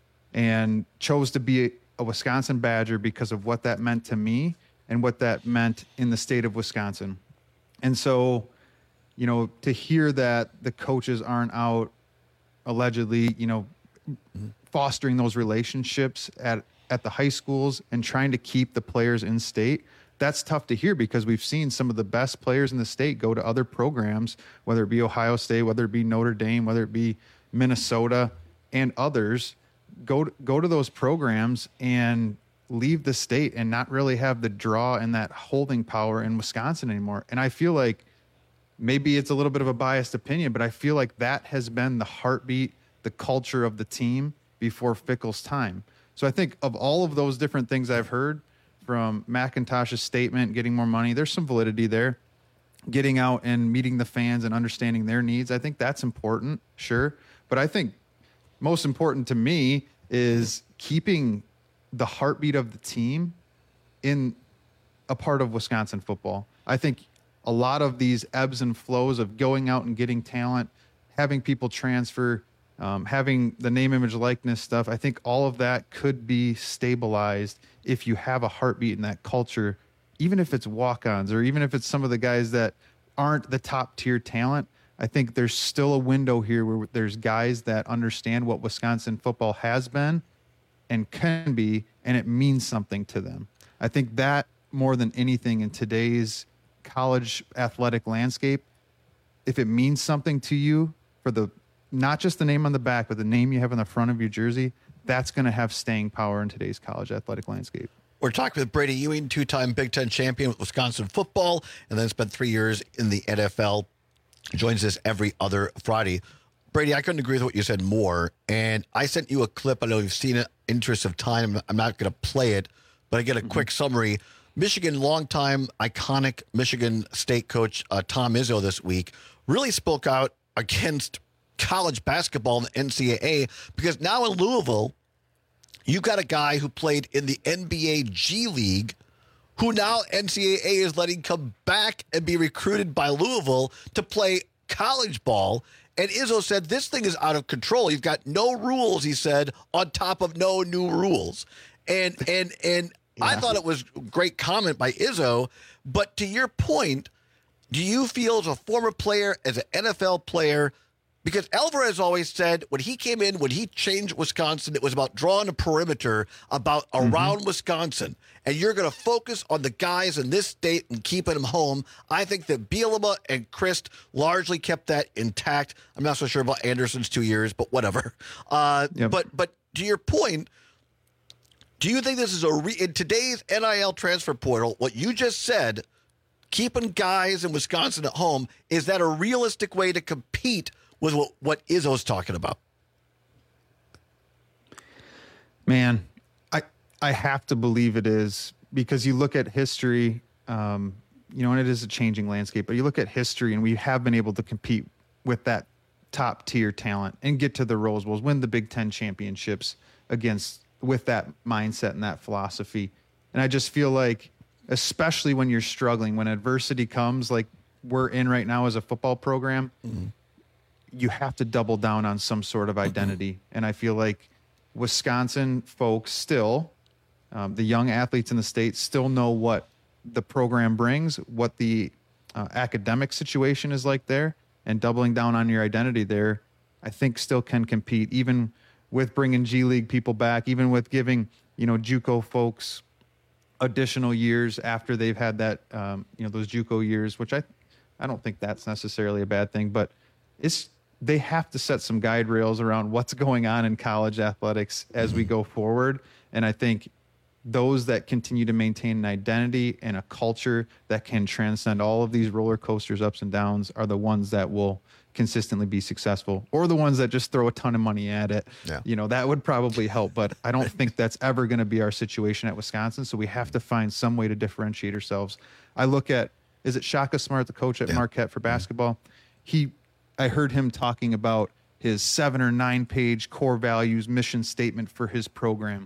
and chose to be a, a Wisconsin Badger because of what that meant to me and what that meant in the state of Wisconsin. And so, you know, to hear that the coaches aren't out allegedly, you know, fostering those relationships at at the high schools and trying to keep the players in state, that's tough to hear because we've seen some of the best players in the state go to other programs, whether it be Ohio State, whether it be Notre Dame, whether it be Minnesota and others, go to, go to those programs and leave the state and not really have the draw and that holding power in Wisconsin anymore. And I feel like maybe it's a little bit of a biased opinion, but I feel like that has been the heartbeat, the culture of the team before Fickell's time. So I think of all of those different things I've heard from McIntosh's statement, getting more money, there's some validity there. Getting out and meeting the fans and understanding their needs, I think that's important, sure. But I think most important to me is keeping the heartbeat of the team in a part of Wisconsin football. I think a lot of these ebbs and flows of going out and getting talent, having people transfer, Um, having the name, image, likeness stuff, I think all of that could be stabilized if you have a heartbeat in that culture, even if it's walk-ons or even if it's some of the guys that aren't the top-tier talent. I think there's still a window here where there's guys that understand what Wisconsin football has been and can be, and it means something to them. I think that more than anything in today's college athletic landscape, if it means something to you for the not just the name on the back, but the name you have on the front of your jersey, that's going to have staying power in today's college athletic landscape. We're talking with Brady Ewing, two-time Big Ten champion with Wisconsin football, and then spent three years in the N F L. Joins us every other Friday. Brady, I couldn't agree with what you said more, and I sent you a clip. I know you've seen it. Interest of time, I'm not going to play it, but I get a mm-hmm. quick summary. Michigan, longtime, iconic Michigan State coach uh, Tom Izzo this week really spoke out against college basketball in the N C double A because now in Louisville, you've got a guy who played in the N B A G League who now N C double A is letting come back and be recruited by Louisville to play college ball. And Izzo said this thing is out of control. You've got no rules, he said, on top of no new rules. And and and yeah. I thought it was a great comment by Izzo. But to your point, do you feel as a former player, as an N F L player, because Alvarez always said when he came in, when he changed Wisconsin, it was about drawing a perimeter about around mm-hmm. Wisconsin. And you're going to focus on the guys in this state and keeping them home. I think that Bielema and Christ largely kept that intact. I'm not so sure about Anderson's two years, but whatever. Uh, yep. But but to your point, do you think this is a re- in today's N I L transfer portal, what you just said, keeping guys in Wisconsin at home, is that a realistic way to compete with what, what Izzo's talking about? Man, I I have to believe it is, because you look at history, um, you know, and it is a changing landscape, but you look at history and we have been able to compete with that top tier talent and get to the Rose Bowls, win the Big Ten championships against with that mindset and that philosophy. And I just feel like, especially when you're struggling, when adversity comes, like we're in right now as a football program, mm-hmm. you have to double down on some sort of identity. Mm-hmm. And I feel like Wisconsin folks still, um, the young athletes in the state still know what the program brings, what the uh, academic situation is like there, and doubling down on your identity there, I think still can compete, even with bringing G League people back, even with giving, you know, JUCO folks additional years after they've had that, um, you know, those JUCO years, which I, I don't think that's necessarily a bad thing, but it's, they have to set some guide rails around what's going on in college athletics as we go forward. And I think those that continue to maintain an identity and a culture that can transcend all of these roller coasters, ups and downs, are the ones that will consistently be successful, or the ones that just throw a ton of money at it. Yeah. You know, that would probably help, but I don't think that's ever going to be our situation at Wisconsin. So we have to find some way to differentiate ourselves. I look at, is it Shaka Smart, the coach at yeah. Marquette for basketball? He, I heard him talking about his seven or nine page core values mission statement for his program.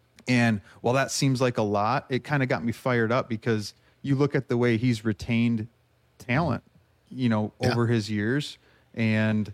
And while that seems like a lot, it kind of got me fired up, because you look at the way he's retained talent, you know, yeah. over his years. And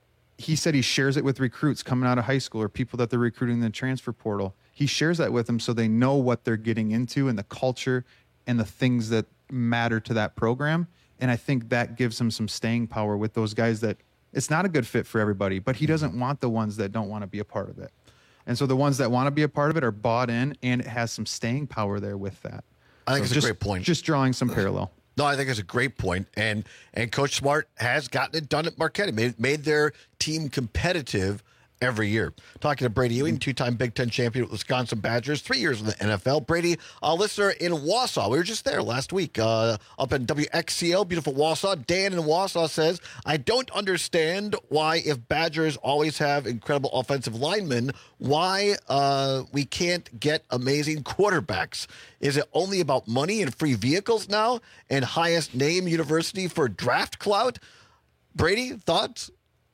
he said he shares it with recruits coming out of high school or people that they're recruiting in the transfer portal. He shares that with them so they know what they're getting into and the culture and the things that matter to that program. And I think that gives him some staying power with those guys that it's not a good fit for everybody, but he doesn't want the ones that don't want to be a part of it. And so the ones that want to be a part of it are bought in, and it has some staying power there with that. I think so it's just, a great point. Just drawing some parallel. No, I think it's a great point. And and Coach Smart has gotten it done at Marquette. He made, made their team competitive every year. Talking to Brady Ewing, two-time Big Ten champion with Wisconsin Badgers, three years in the N F L. Brady, a listener in Wausau. We were just there last week uh, up in W X C L, beautiful Wausau. Dan in Wausau says, I don't understand why, if Badgers always have incredible offensive linemen, why uh, we can't get amazing quarterbacks. Is it only about money and free vehicles now and highest name university for draft clout? Brady, thoughts?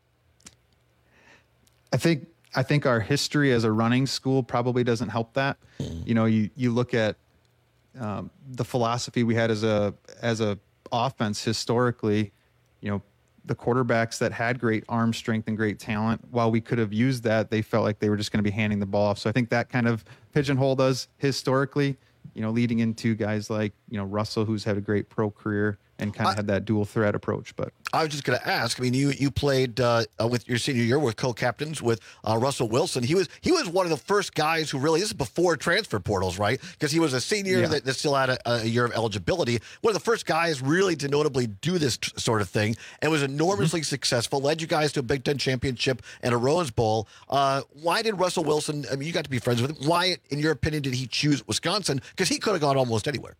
I think I think our history as a running school probably doesn't help that. You know, you you look at um, the philosophy we had as a as a offense historically. You know, the quarterbacks that had great arm strength and great talent, while we could have used that, they felt like they were just going to be handing the ball off. So I think that kind of pigeonholed us historically. You know, leading into guys like, you know, Russell, who's had a great pro career and kind of I, had that dual threat approach. But I was just going to ask. I mean, you you played uh, with your senior year with co-captains with uh, Russell Wilson. He was he was one of the first guys who really, this is before transfer portals, right? Because he was a senior yeah. that, that still had a, a year of eligibility. One of the first guys really to notably do this t- sort of thing, and was enormously mm-hmm. successful. Led you guys to a Big Ten championship and a Rose Bowl. Uh, why did Russell Wilson? I mean, you got to be friends with him. Why, in your opinion, did he choose Wisconsin? Because he could have gone almost anywhere.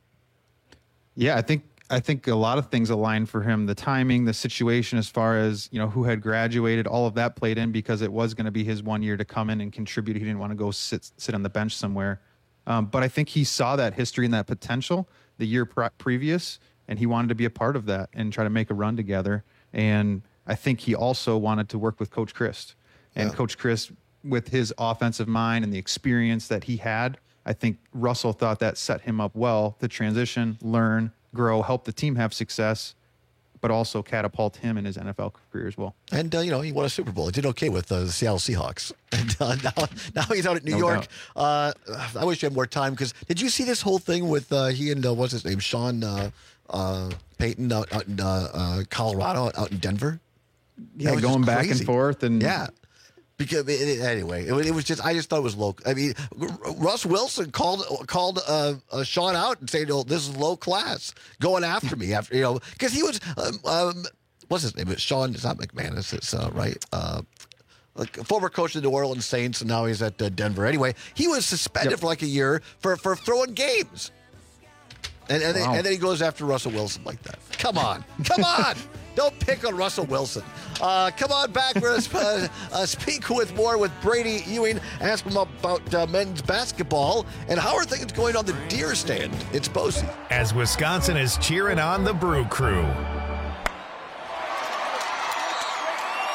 Yeah, I think. I think a lot of things aligned for him. The timing, the situation, as far as, you know, who had graduated, all of that played in, because it was going to be his one year to come in and contribute. He didn't want to go sit sit on the bench somewhere. Um, but I think he saw that history and that potential the year pre- previous, and he wanted to be a part of that and try to make a run together. And I think he also wanted to work with Coach Christ. And yeah. Coach Christ, with his offensive mind and the experience that he had, I think Russell thought that set him up well to transition, learn, grow, help the team have success, but also catapult him in his N F L career as well. And, uh, you know, he won a Super Bowl. He did okay with uh, the Seattle Seahawks. And uh, now, now he's out at New no York. Uh, I wish you had more time, because did you see this whole thing with uh, he and, uh, what's his name, Sean uh, uh, Payton out, out in uh, uh, Colorado, out in Denver? Yeah, going back and forth. and Yeah. Because it, it, anyway, it, it was just, I just thought it was low. I mean, Russ Wilson called called uh, uh, Sean out and said, "Oh, this is low class, going after me." After, you know, because he was, um, um, what's his name? It's Sean. It's not McManus. It's uh, right. Uh, like a former coach of the New Orleans Saints, and now he's at uh, Denver. Anyway, he was suspended yep. for like a year for for throwing games, and and, wow. then, and then he goes after Russell Wilson like that. Come on, come on. Don't pick on Russell Wilson. Uh, come on back. We're going to uh, uh, speak with more with Brady Ewing. Ask him about uh, men's basketball and how are things going on the Deer Stand. It's Boise. As Wisconsin is cheering on the Brew Crew.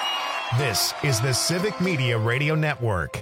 This is the Civic Media Radio Network.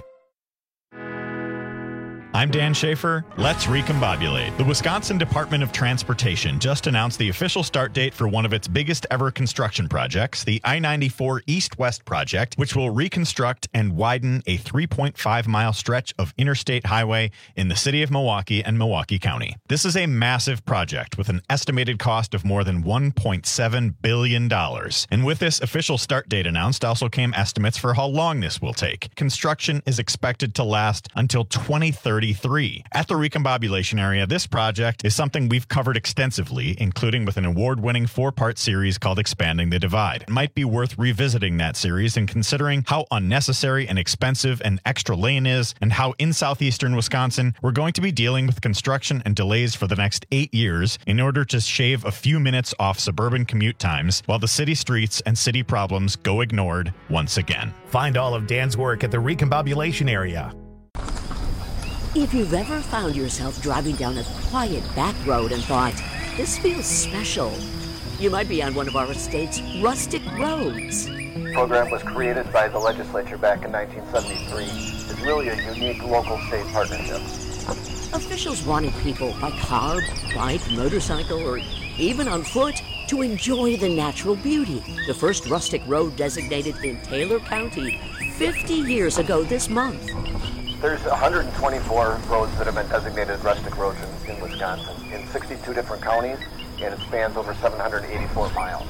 I'm Dan Schaefer. Let's recombobulate. The Wisconsin Department of Transportation just announced the official start date for one of its biggest ever construction projects, the I ninety-four East-West project, which will reconstruct and widen a three point five mile stretch of interstate highway in the city of Milwaukee and Milwaukee County. This is a massive project with an estimated cost of more than one point seven billion dollars. And with this official start date announced also came estimates for how long this will take. Construction is expected to last until twenty thirty. At the recombobulation area, this project is something we've covered extensively, including with an award-winning four-part series called Expanding the Divide. It might be worth revisiting that series and considering how unnecessary and expensive an extra lane is, and how in southeastern Wisconsin we're going to be dealing with construction and delays for the next eight years in order to shave a few minutes off suburban commute times while the city streets and city problems go ignored once again. Find all of Dan's work at the recombobulation area. If you've ever found yourself driving down a quiet back road and thought, this feels special, you might be on one of our state's rustic roads. The program was created by the legislature back in nineteen seventy-three. It's really a unique local-state partnership. Officials wanted people by car, bike, motorcycle, or even on foot to enjoy the natural beauty. The first rustic road designated in Taylor County fifty years ago this month. There's one hundred twenty-four roads that have been designated rustic roads in, in Wisconsin, in sixty-two different counties, and it spans over seven hundred eighty-four miles.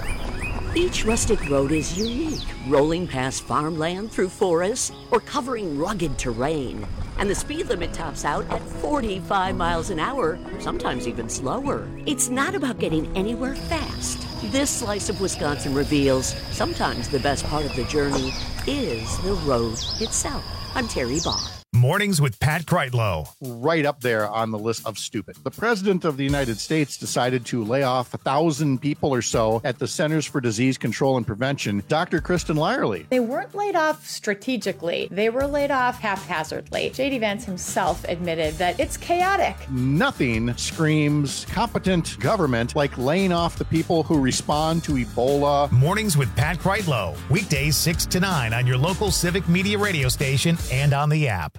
Each rustic road is unique, rolling past farmland through forests or covering rugged terrain. And the speed limit tops out at forty-five miles an hour, sometimes even slower. It's not about getting anywhere fast. This slice of Wisconsin reveals sometimes the best part of the journey is the road itself. I'm Terry Bond. Mornings with Pat Kreitlow. Right up there on the list of stupid. The President of the United States decided to lay off a thousand people or so at the Centers for Disease Control and Prevention. Doctor Kristen Lyerly. They weren't laid off strategically. They were laid off haphazardly. J D Vance himself admitted that it's chaotic. Nothing screams competent government like laying off the people who respond to Ebola. Mornings with Pat Kreitlow. Weekdays six to nine on your local Civic Media radio station and on the app.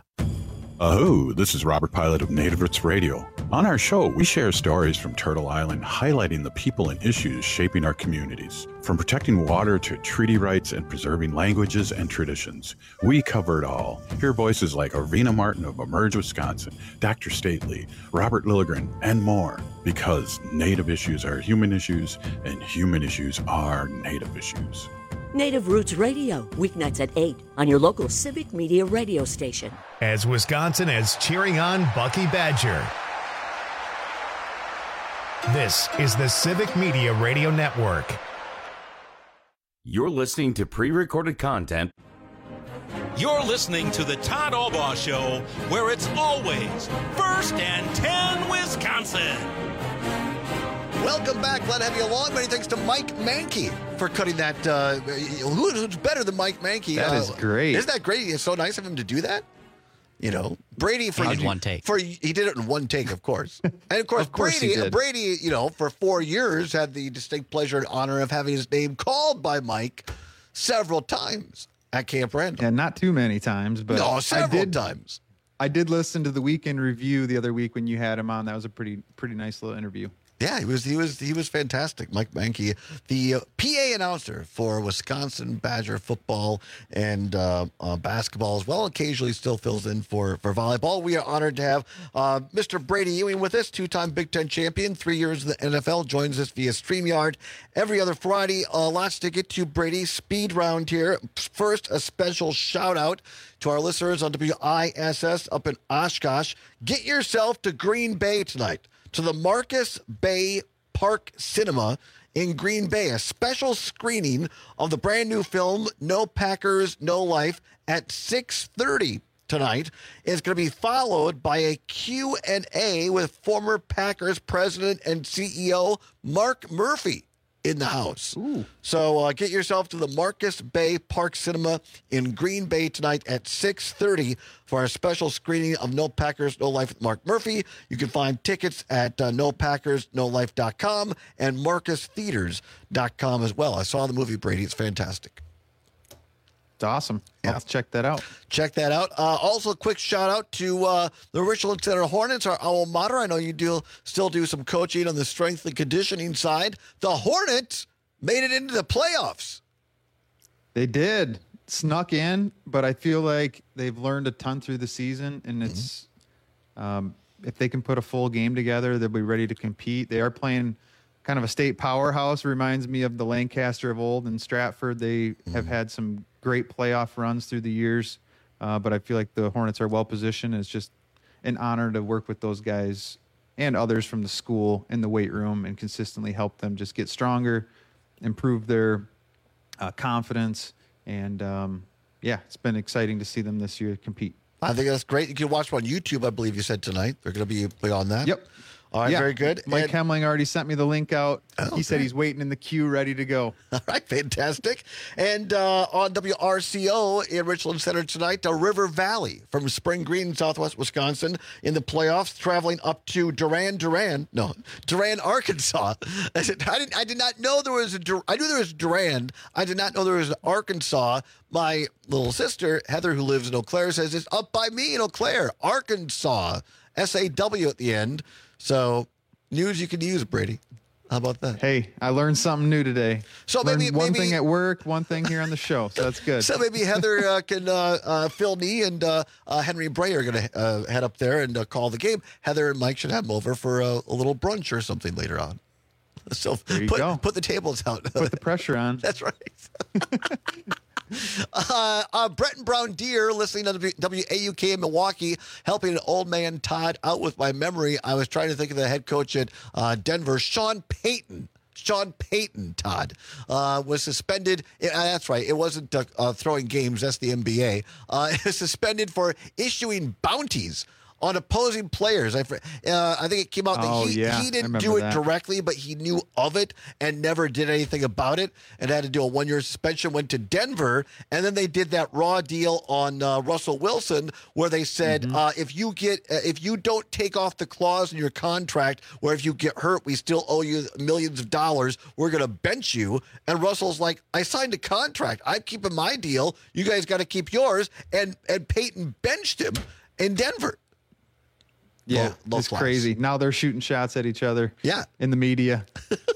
Oh, this is Robert Pilot of Native Roots Radio. On our show, we share stories from Turtle Island, highlighting the people and issues shaping our communities. From protecting water to treaty rights and preserving languages and traditions, we cover it all. Hear voices like Arvina Martin of Emerge Wisconsin, Doctor Stately, Robert Lilligren, and more. Because Native issues are human issues, and human issues are Native issues. Native Roots Radio, weeknights at eight on your local Civic Media radio station. As Wisconsin is cheering on Bucky Badger. This is the Civic Media Radio Network. You're listening to pre-recorded content. You're listening to the Todd Albaugh Show, where it's always first and ten Wisconsin. Welcome back. Glad to have you along. Many thanks to Mike Mankey for cutting that. Uh, who, who's better than Mike Mankey? That uh, is great. Isn't that great? It's so nice of him to do that. You know, Brady for in one take. For he did it in one take, of course. And of course, Of course he Brady. did. Brady, you know, for four years had the distinct pleasure and honor of having his name called by Mike several times at Camp Randall. Yeah, not too many times, but no, several I did, times. I did listen to the weekend review the other week when you had him on. That was a pretty pretty nice little interview. Yeah, he was he was he was fantastic. Mike Mankey, the uh, P A announcer for Wisconsin Badger football and uh, uh, basketball as well. Occasionally, still fills in for for volleyball. We are honored to have uh, Mister Brady Ewing with us, two-time Big Ten champion, three years in the N F L. Joins us via StreamYard every other Friday. Uh, lots to get to, Brady. Speed round here. First, a special shout out to our listeners on W I S S up in Oshkosh. Get yourself to Green Bay tonight, to the Marcus Bay Park Cinema in Green Bay, a special screening of the brand new film No Packers, No Life at six thirty tonight. It's going to be followed by a Q and A with former Packers president and C E O Mark Murphy in the house. Ooh. So uh, get yourself to the Marcus Bay Park Cinema in Green Bay tonight at six thirty for our special screening of No Packers, No Life with Mark Murphy. You can find tickets at uh, no packers no life dot com and marcus theaters dot com as well. I saw the movie, Brady. It's fantastic. awesome. I'll have to check that out. Check that out. Uh, also, a quick shout out to uh, the Richland Center Hornets, our alma mater. I know you do still do some coaching on the strength and conditioning side. The Hornets made it into the playoffs. They did. Snuck in, but I feel like they've learned a ton through the season, and it's um, if they can put a full game together, they'll be ready to compete. They are playing kind of a state powerhouse. Reminds me of the Lancaster of old and Stratford. They mm. have had some great playoff runs through the years, uh, but I feel like the Hornets are well positioned. It's just an honor to work with those guys and others from the school in the weight room and consistently help them just get stronger, improve their uh, confidence. And, um, yeah, it's been exciting to see them this year compete. I think that's great. You can watch them on YouTube, I believe you said tonight. They're going to be on that. Yep. All right, yeah. very good. Mike and, Hemling already sent me the link out. Oh, he said great. he's waiting in the queue, ready to go. All right, fantastic. And uh, on W R C O in Richland Center tonight, uh, River Valley from Spring Green, Southwest Wisconsin, in the playoffs, traveling up to Duran, Duran, no, Duran, Arkansas. I said, I didn't, I did not know there was a. I knew there was Duran. I did not know there was an Arkansas. My little sister Heather, who lives in Eau Claire, says it's up by me in Eau Claire, Arkansas. S A W at the end. So, news you can use, Brady. How about that? Hey, I learned something new today. So learned maybe one maybe, thing at work, one thing here on the show. So that's good. So maybe Heather uh, can uh, uh, Phil Nee and uh, uh, Henry Bray are going to uh, head up there and uh, call the game. Heather and Mike should have them over for a, a little brunch or something later on. So there you put, go. Put the tables out. Put the pressure on. That's right. Uh, uh, Bretton Brown Deer, listening to W A U K in Milwaukee, helping an old man Todd out with my memory. I was trying to think of the head coach at uh, Denver, Sean Payton. Sean Payton, Todd, uh, was suspended. Uh, that's right. It wasn't uh, uh, throwing games. That's the N B A. Uh, it was suspended for issuing bounties on opposing players. I, uh, I think it came out that oh, he, yeah. he didn't do it that. directly, but he knew of it and never did anything about it and had to do a one-year suspension, went to Denver, and then they did that raw deal on uh, Russell Wilson where they said, mm-hmm. uh, if you get, uh, if you don't take off the clause in your contract where if you get hurt, we still owe you millions of dollars, we're going to bench you. And Russell's like, I signed a contract. I'm keeping my deal. You guys got to keep yours. And, and Peyton benched him in Denver. Yeah, low, low it's class. Crazy. Now they're shooting shots at each other. Yeah. In the media.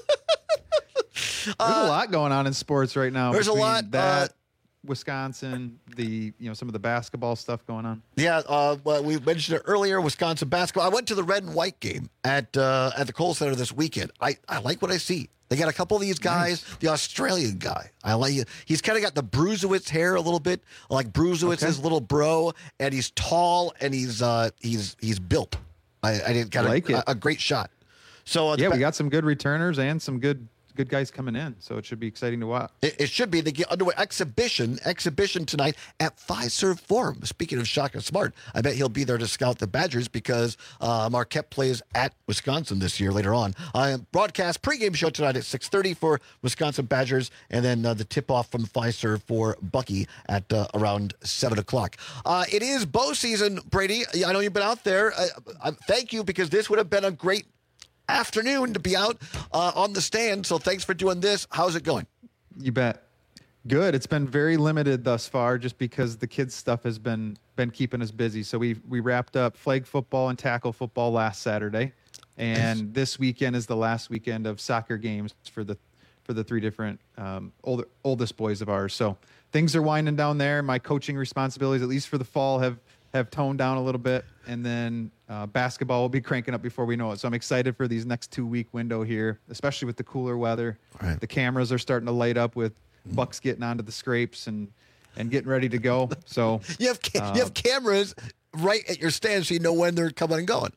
There's uh, a lot going on in sports right now. There's a lot. That, uh, Wisconsin, the you know some of the basketball stuff going on. Yeah, uh, well, we mentioned it earlier. Wisconsin basketball. I went to the red and white game at uh, at the Kohl Center this weekend. I, I like what I see. They got a couple of these guys. Nice. The Australian guy, I like. He's kind of got the Brusewitz hair a little bit, like Brusewitz's okay. little bro, and he's tall and he's uh, he's he's built. I, I did got like a, it. a great shot. So uh, yeah, we got some good returners and some good. good guys coming in, so it should be exciting to watch. It, it should be. They get underway exhibition exhibition tonight at Fiserv Forum. Speaking of Shaka Smart, I bet he'll be there to scout the Badgers because uh, Marquette plays at Wisconsin this year later on. I uh, broadcast pregame show tonight at six thirty for Wisconsin Badgers, and then uh, the tip-off from Fiserv for Bucky at uh, around seven o'clock. Uh, it is bow season, Brady. I know you've been out there. Uh, uh, thank you, because this would have been a great afternoon to be out uh, on the stand. So thanks for doing this. How's it going? You bet. Good. It's been very limited thus far, just because the kids stuff has been been keeping us busy. So we we wrapped up flag football and tackle football last Saturday, and nice. This weekend is the last weekend of soccer games for the for the three different um, older oldest boys of ours. So things are winding down there. My coaching responsibilities, at least for the fall, have have toned down a little bit, and then uh, basketball will be cranking up before we know it. So I'm excited for these next two week window here, especially with the cooler weather. Right. The cameras are starting to light up with Bucks getting onto the scrapes and and getting ready to go. So you have ca- uh, you have cameras right at your stand, so you know when they're coming and going.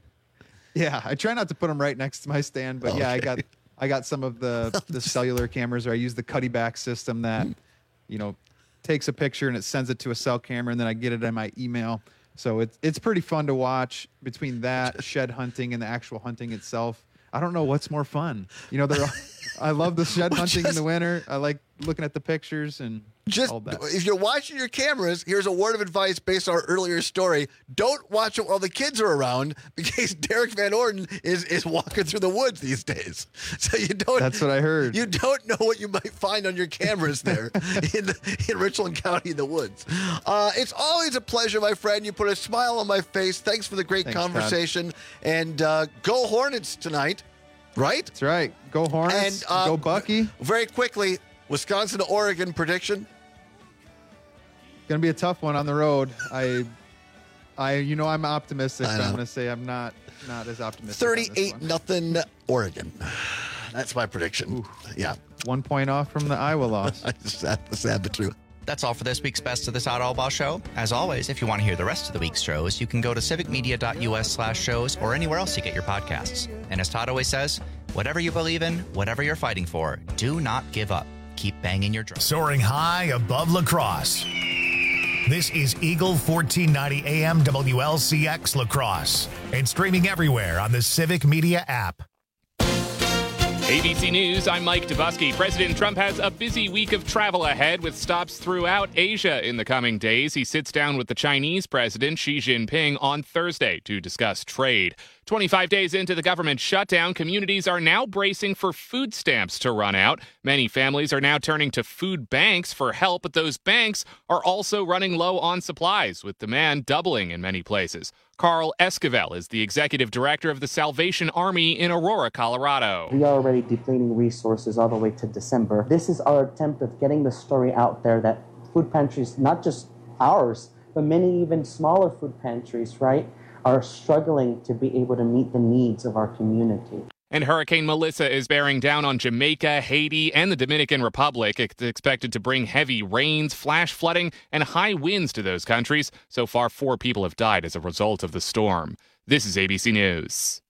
Yeah, I try not to put them right next to my stand, but okay. yeah, I got I got some of the the cellular cameras, or I use the Cuddy back system that you know. takes a picture and it sends it to a cell camera, and then I get it in my email. So it's it's pretty fun to watch between that, shed hunting, and the actual hunting itself. I don't know what's more fun. You know, they're. I love the shed hunting just, in the winter. I like looking at the pictures, and Just if you're watching your cameras, here's a word of advice based on our earlier story. Don't watch it while the kids are around because Derek Van Orden is, is walking through the woods these days. So you don't That's what I heard. You don't know what you might find on your cameras there in the, in Richland County in the woods. Uh, it's always a pleasure, my friend. You put a smile on my face. Thanks for the great Thanks, conversation. Todd. And uh, go Hornets tonight, right? That's right. Go Hornets. And uh, go Bucky. Very quickly, Wisconsin to Oregon prediction. Going to be a tough one on the road. I, I, you know, I'm optimistic. I But know. I'm going to say I'm not, not as optimistic. thirty-eight nothing Oregon. That's my prediction. Ooh. Yeah, one point off from the Iowa loss. sad, sad but true. That's all for this week's Best of the Todd Albaugh Show. As always, if you want to hear the rest of the week's shows, you can go to civicmedia.us slash shows or anywhere else you get your podcasts. And as Todd always says, whatever you believe in, whatever you're fighting for, do not give up. Keep banging your drum. Soaring high above La Crosse. This is Eagle fourteen ninety A M W L C X La Crosse and streaming everywhere on the Civic Media app. A B C News, I'm Mike Dubusky. President Trump has a busy week of travel ahead with stops throughout Asia in the coming days. He sits down with the Chinese president Xi Jinping on Thursday to discuss trade. twenty-five days into the government shutdown, communities are now bracing for food stamps to run out. Many families are now turning to food banks for help, but those banks are also running low on supplies, with demand doubling in many places. Carl Esquivel is the executive director of the Salvation Army in Aurora, Colorado. We are already depleting resources all the way to December. This is our attempt of getting the story out there that food pantries, not just ours, but many even smaller food pantries, right, are struggling to be able to meet the needs of our community. And Hurricane Melissa is bearing down on Jamaica, Haiti, and the Dominican Republic. It's expected to bring heavy rains, flash flooding, and high winds to those countries. So far, four people have died as a result of the storm. This is A B C News.